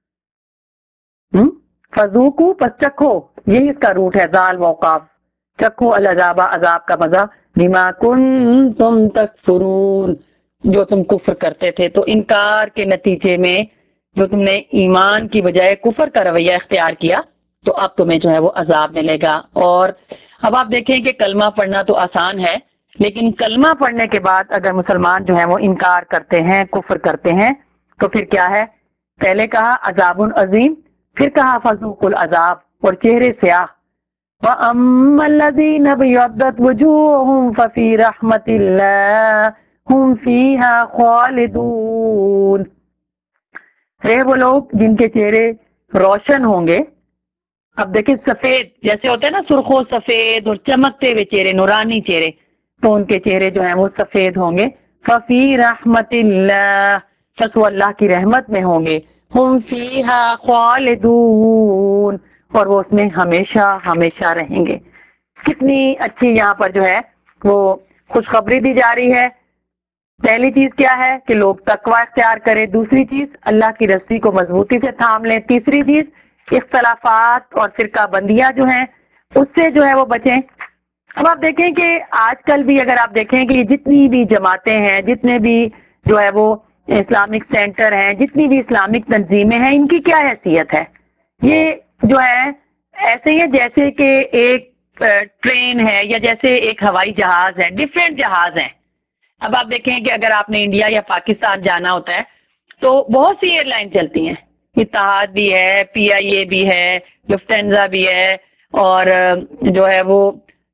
فذوقوا، پس چکھو، یہی اس کا روٹ ہے، ذال وقاف، چکھو العذاب، عذاب کا مزہ، بما کنتم تکفرون، جو تم کفر کرتے تھے. تو انکار کے نتیجے میں جو تم نے ایمان کی بجائے کفر کا رویہ اختیار کیا تو اب تمہیں جو ہے وہ عذاب ملے گا. اور اب آپ دیکھیں کہ کلمہ پڑھنا تو آسان ہے، لیکن کلمہ پڑھنے کے بعد اگر مسلمان جو ہیں وہ انکار کرتے ہیں، کفر کرتے ہیں، تو پھر کیا ہے؟ پہلے کہا عذاب عظیم، پھر کہا فذوقوا العذاب، اور چہرے سیاہ. وَأَمَّا الَّذِينَ ابْيَضَّتْ وُجُوهُهُمْ فَفِي رَحْمَةِ اللَّهِ هُمْ فِيهَا خَالِدُونَ، رہے وہ لوگ جن کے چہرے روشن ہوں گے. اب دیکھیں سفید جیسے ہوتے ہیں نا، سرخ و سفید اور چمکتے ہوئے چہرے، نورانی چہرے، تو ان کے چہرے جو ہیں وہ سفید ہوں گے. ففی رحمت اللہ، پس وہ اللہ کی رحمت میں ہوں گے. ہم فیہا خالدون، اور وہ اس میں ہمیشہ ہمیشہ رہیں گے۔ کتنی اچھی یہاں پر جو ہے وہ خوشخبری دی جا رہی ہے۔ پہلی چیز کیا ہے کہ لوگ تقوی اختیار کریں، دوسری چیز اللہ کی رسی کو مضبوطی سے تھام لیں، تیسری چیز اختلافات اور فرقہ بندیاں جو ہیں اس سے جو ہے وہ بچیں۔ اب آپ دیکھیں کہ آج کل بھی اگر آپ دیکھیں کہ جتنی بھی جماعتیں ہیں، جتنے بھی جو ہے وہ اسلامک سینٹر ہیں، جتنی بھی اسلامک تنظیمیں ہیں، ان کی کیا حیثیت ہے؟ یہ جو ہے ایسے ہی ہے جیسے کہ ایک ٹرین ہے یا جیسے ایک ہوائی جہاز ہے، ڈفرینٹ جہاز ہیں۔ اب آپ دیکھیں کہ اگر آپ نے انڈیا یا پاکستان جانا ہوتا ہے تو بہت سی ایئر لائن چلتی ہیں، اتحاد بھی ہے، پی آئی اے بھی ہے، لفٹینزا بھی ہے، اور جو ہے وہ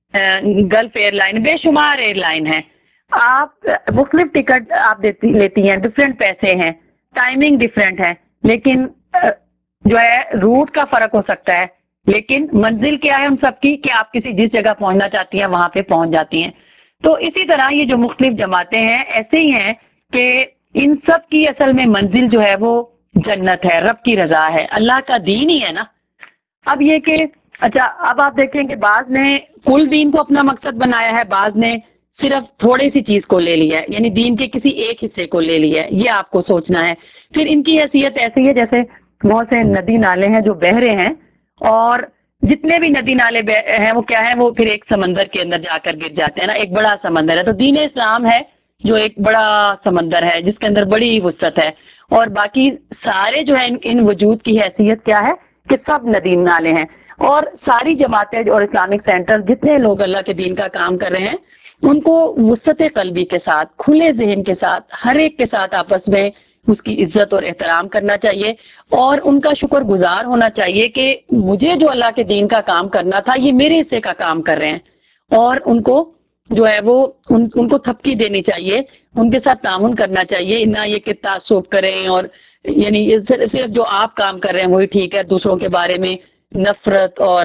گلف ایئر لائن، بے شمار ایئر لائن ہیں۔ آپ مختلف ٹکٹ آپ لیتی ہیں، ڈفرینٹ پیسے ہیں، ٹائمنگ ڈفرینٹ ہے، لیکن جو ہے روٹ کا فرق ہو سکتا ہے، لیکن منزل کیا ہے ہم سب کی کہ آپ کسی جس جگہ پہنچنا چاہتی ہیں وہاں پہ پہنچ جاتی ہیں۔ تو اسی طرح یہ جو مختلف جماعتیں ہیں ایسے ہی ہیں کہ ان سب کی اصل میں منزل جو ہے وہ جنت ہے، رب کی رضا ہے، اللہ کا دین ہی ہے نا۔ اب یہ کہ اچھا اب آپ دیکھیں کہ بعض نے کل دین کو اپنا مقصد بنایا ہے، بعض نے صرف تھوڑی سی چیز کو لے لیا ہے، یعنی دین کے کسی ایک حصے کو لے لیا ہے، یہ آپ کو سوچنا ہے۔ پھر ان کی حیثیت ایسی ہے جیسے بہت سے ندی نالے ہیں جو بہہ رہے ہیں، اور جتنے بھی ندی نالے ہیں وہ کیا ہے، وہ پھر ایک سمندر کے اندر جا کر گر جاتے ہیں نا، ایک بڑا سمندر ہے۔ تو دین اسلام ہے جو ایک بڑا سمندر ہے جس کے اندر بڑی وسعت ہے، اور باقی سارے جو ہے ان وجود کی حیثیت کیا ہے کہ سب ندی نالے ہیں۔ اور ساری جماعتیں اور اسلامک سینٹر جتنے لوگ اللہ کے دین کا کام کر رہے ہیں ان کو وسعت قلبی کے ساتھ، کھلے ذہن کے ساتھ، ہر ایک کے ساتھ آپس میں اس کی عزت اور احترام کرنا چاہیے، اور ان کا شکر گزار ہونا چاہیے کہ مجھے جو اللہ کے دین کا کام کرنا تھا یہ میرے حصے کا کام کر رہے ہیں، اور ان کو جو ہے وہ ان کو تھپکی دینی چاہیے، ان کے ساتھ تعاون کرنا چاہیے، نہ یہ کہ تعصب کریں، اور یعنی یہ صرف جو آپ کام کر رہے ہیں وہی ٹھیک ہے، دوسروں کے بارے میں نفرت اور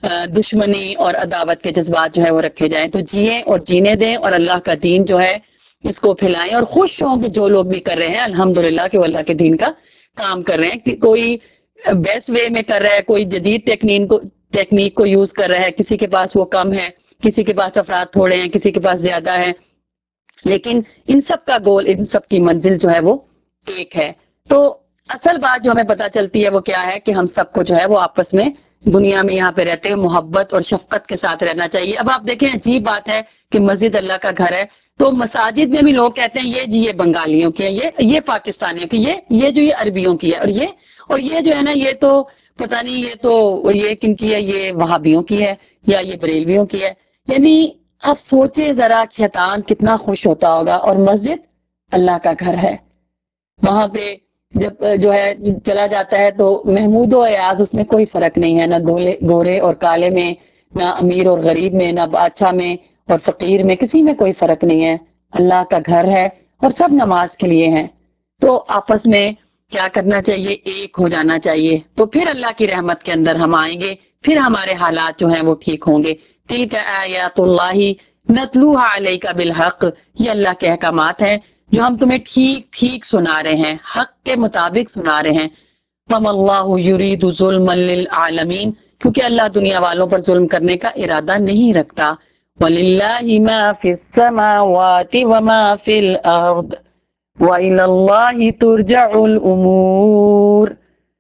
دشمنی اور عداوت کے جذبات جو ہے وہ رکھے جائیں۔ تو جئیں اور جینے دیں، اور اللہ کا دین جو ہے اس کو پھیلائیں، اور خوش ہوں کہ جو لوگ بھی کر رہے ہیں الحمدللہ کہ وہ اللہ کے دین کا کام کر رہے ہیں، کہ کوئی بیسٹ وے میں کر رہا ہے، کوئی جدید ٹیکنیک کو یوز کر رہا ہے، کسی کے پاس وہ کم ہے، کسی کے پاس افراد تھوڑے ہیں، کسی کے پاس زیادہ ہے، لیکن ان سب کا گول، ان سب کی منزل جو ہے وہ ایک ہے۔ تو اصل بات جو ہمیں پتہ چلتی ہے وہ کیا ہے کہ ہم سب کو جو ہے وہ آپس میں دنیا میں یہاں پہ رہتے ہوئے محبت اور شفقت کے ساتھ رہنا چاہیے۔ اب آپ دیکھیں عجیب بات ہے کہ مسجد اللہ کا گھر ہے، تو مساجد میں بھی لوگ کہتے ہیں یہ جی یہ بنگالیوں کی ہے، یہ پاکستانیوں کی، یہ جو یہ عربیوں کی ہے، اور یہ جو ہے نا یہ تو پتہ نہیں یہ کن کی ہے، یہ وہابیوں کی ہے یا یہ بریلویوں کی ہے۔ یعنی اب سوچے ذرا شیطان کتنا خوش ہوتا ہوگا، اور مسجد اللہ کا گھر ہے، وہاں پہ جب جو ہے چلا جاتا ہے تو محمود و ایاز اس میں کوئی فرق نہیں ہے، نہ گورے اور کالے میں، نہ امیر اور غریب میں، نہ بادشاہ میں اور فقیر میں، کسی میں کوئی فرق نہیں ہے۔ اللہ کا گھر ہے اور سب نماز کے لیے ہیں۔ تو آپس میں کیا کرنا چاہیے؟ ایک ہو جانا چاہیے، تو پھر اللہ کی رحمت کے اندر ہم آئیں گے، پھر ہمارے حالات جو ہیں وہ ٹھیک ہوں گے۔ تلک آیات اللہ نتلوہا علیک بالحق، یہ اللہ کے احکامات ہیں جو ہم تمہیں ٹھیک ٹھیک سنا رہے ہیں، حق کے مطابق سنا رہے ہیں۔ وَمَا اللَّهُ يُرِيدُ ظُلْمًا لِلْعَالَمِينَ، کیونکہ اللہ دنیا والوں پر ظلم کرنے کا ارادہ نہیں رکھتا۔ وَلِلَّهِ مَا فِي السَّمَاوَاتِ وَمَا فِي الْأَرْضِ وَإِلَى اللَّهِ تُرْجَعُ الْأُمُورُ۔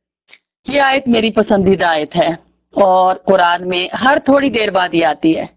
یہ آیت میری پسندیدہ آیت ہے، اور قرآن میں ہر تھوڑی دیر بعد یہ آتی ہے۔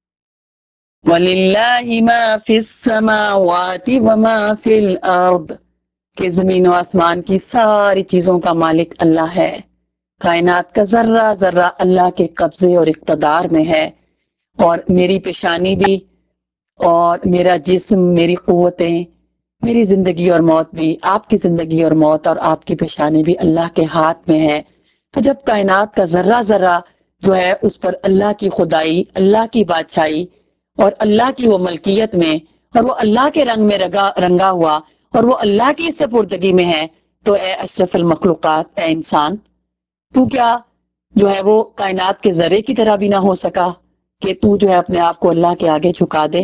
وَلِلَّهِ مَا فِي السَّمَاوَاتِ وَمَا فِي الْأَرْضِ، کہ زمین و آسمان کی ساری چیزوں کا مالک اللہ ہے، کائنات کا ذرہ ذرہ اللہ کے قبضے اور اقتدار میں ہے، اور میری پیشانی بھی، اور میرا جسم، میری قوتیں، میری زندگی اور موت بھی، آپ کی زندگی اور موت اور آپ کی پیشانی بھی اللہ کے ہاتھ میں ہے۔ تو جب کائنات کا ذرہ ذرہ جو ہے اس پر اللہ کی خدائی، اللہ کی بادشاہی اور اللہ کی وہ ملکیت میں، اور وہ اللہ کے رنگ میں رنگا ہوا، اور وہ اللہ کی سپردگی میں ہے، تو اے اشرف المخلوقات، اے انسان، تو کیا جو ہے وہ کائنات کے ذرے کی طرح بھی نہ ہو سکا کہ تو جو ہے اپنے آپ کو اللہ کے آگے جھکا دے؟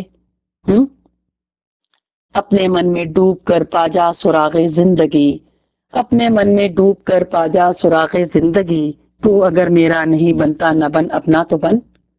اپنے من میں ڈوب کر پا جا سراغ زندگی، اپنے من میں ڈوب کر پا جا سراغ زندگی، تو اگر میرا نہیں بنتا نہ بن، اپنا تو بن۔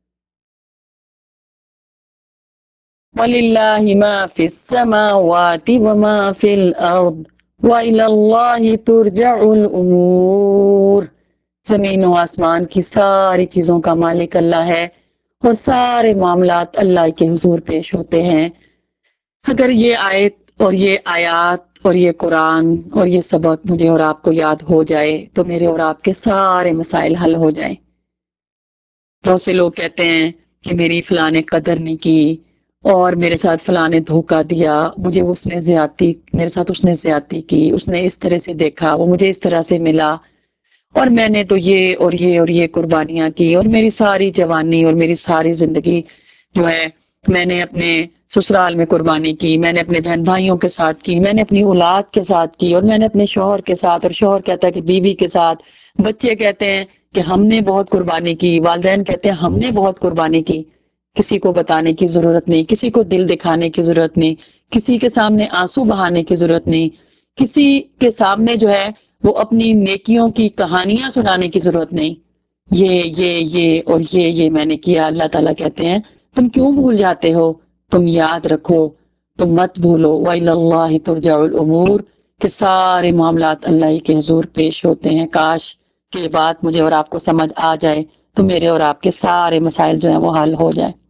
وَلِلَّهِ مَا فِي السَّمَاوَاتِ وَمَا فِي الْأَرْضِ وَإِلَى اللَّهِ تُرْجَعُ الْأُمُورُ۔ زمین و آسمان کی ساری چیزوں کا مالک اللہ ہے اور سارے معاملات اللہ کے حضور پیش ہوتے ہیں۔ اگر یہ آیت اور یہ آیات اور یہ قرآن اور یہ سبق مجھے اور آپ کو یاد ہو جائے تو میرے اور آپ کے سارے مسائل حل ہو جائیں۔ بہت سے لوگ کہتے ہیں کہ میری فلاں نے قدر نہیں کی اور میرے ساتھ فلاں نے دھوکہ دیا، مجھے اس نے زیادتی، میرے ساتھ اس نے زیادتی کی، اس نے اس طرح سے دیکھا، وہ مجھے اس طرح سے ملا، اور میں نے تو یہ اور یہ اور یہ قربانیاں کی، اور میری ساری جوانی اور میری ساری زندگی جو ہے میں نے اپنے سسرال میں قربانی کی، میں نے اپنے بہن بھائیوں کے ساتھ کی، میں نے اپنی اولاد کے ساتھ کی، اور میں نے اپنے شوہر کے ساتھ، اور شوہر کہتا ہے کہ بیوی کے ساتھ، بچے کہتے ہیں کہ ہم نے بہت قربانی کی، والدین کہتے ہیں ہم نے بہت قربانی کی۔ کسی کو بتانے کی ضرورت نہیں، کسی کو دل دکھانے کی ضرورت نہیں، کسی کے سامنے آنسو بہانے کی ضرورت نہیں، کسی کے سامنے جو ہے وہ اپنی نیکیوں کی کہانیاں سنانے کی ضرورت نہیں۔ یہ اور یہ میں نے کیا، اللہ تعالیٰ کہتے ہیں تم کیوں بھول جاتے ہو؟ تم یاد رکھو، تم مت بھولو، وَإِلَى اللَّهِ تُرْجَعُ الْأُمُورُ، کہ سارے معاملات اللہ ہی کے حضور پیش ہوتے ہیں۔ کاش کہ یہ بات مجھے اور آپ کو سمجھ آ جائے تو میرے اور آپ کے سارے مسائل جو ہیں وہ حل ہو جائیں۔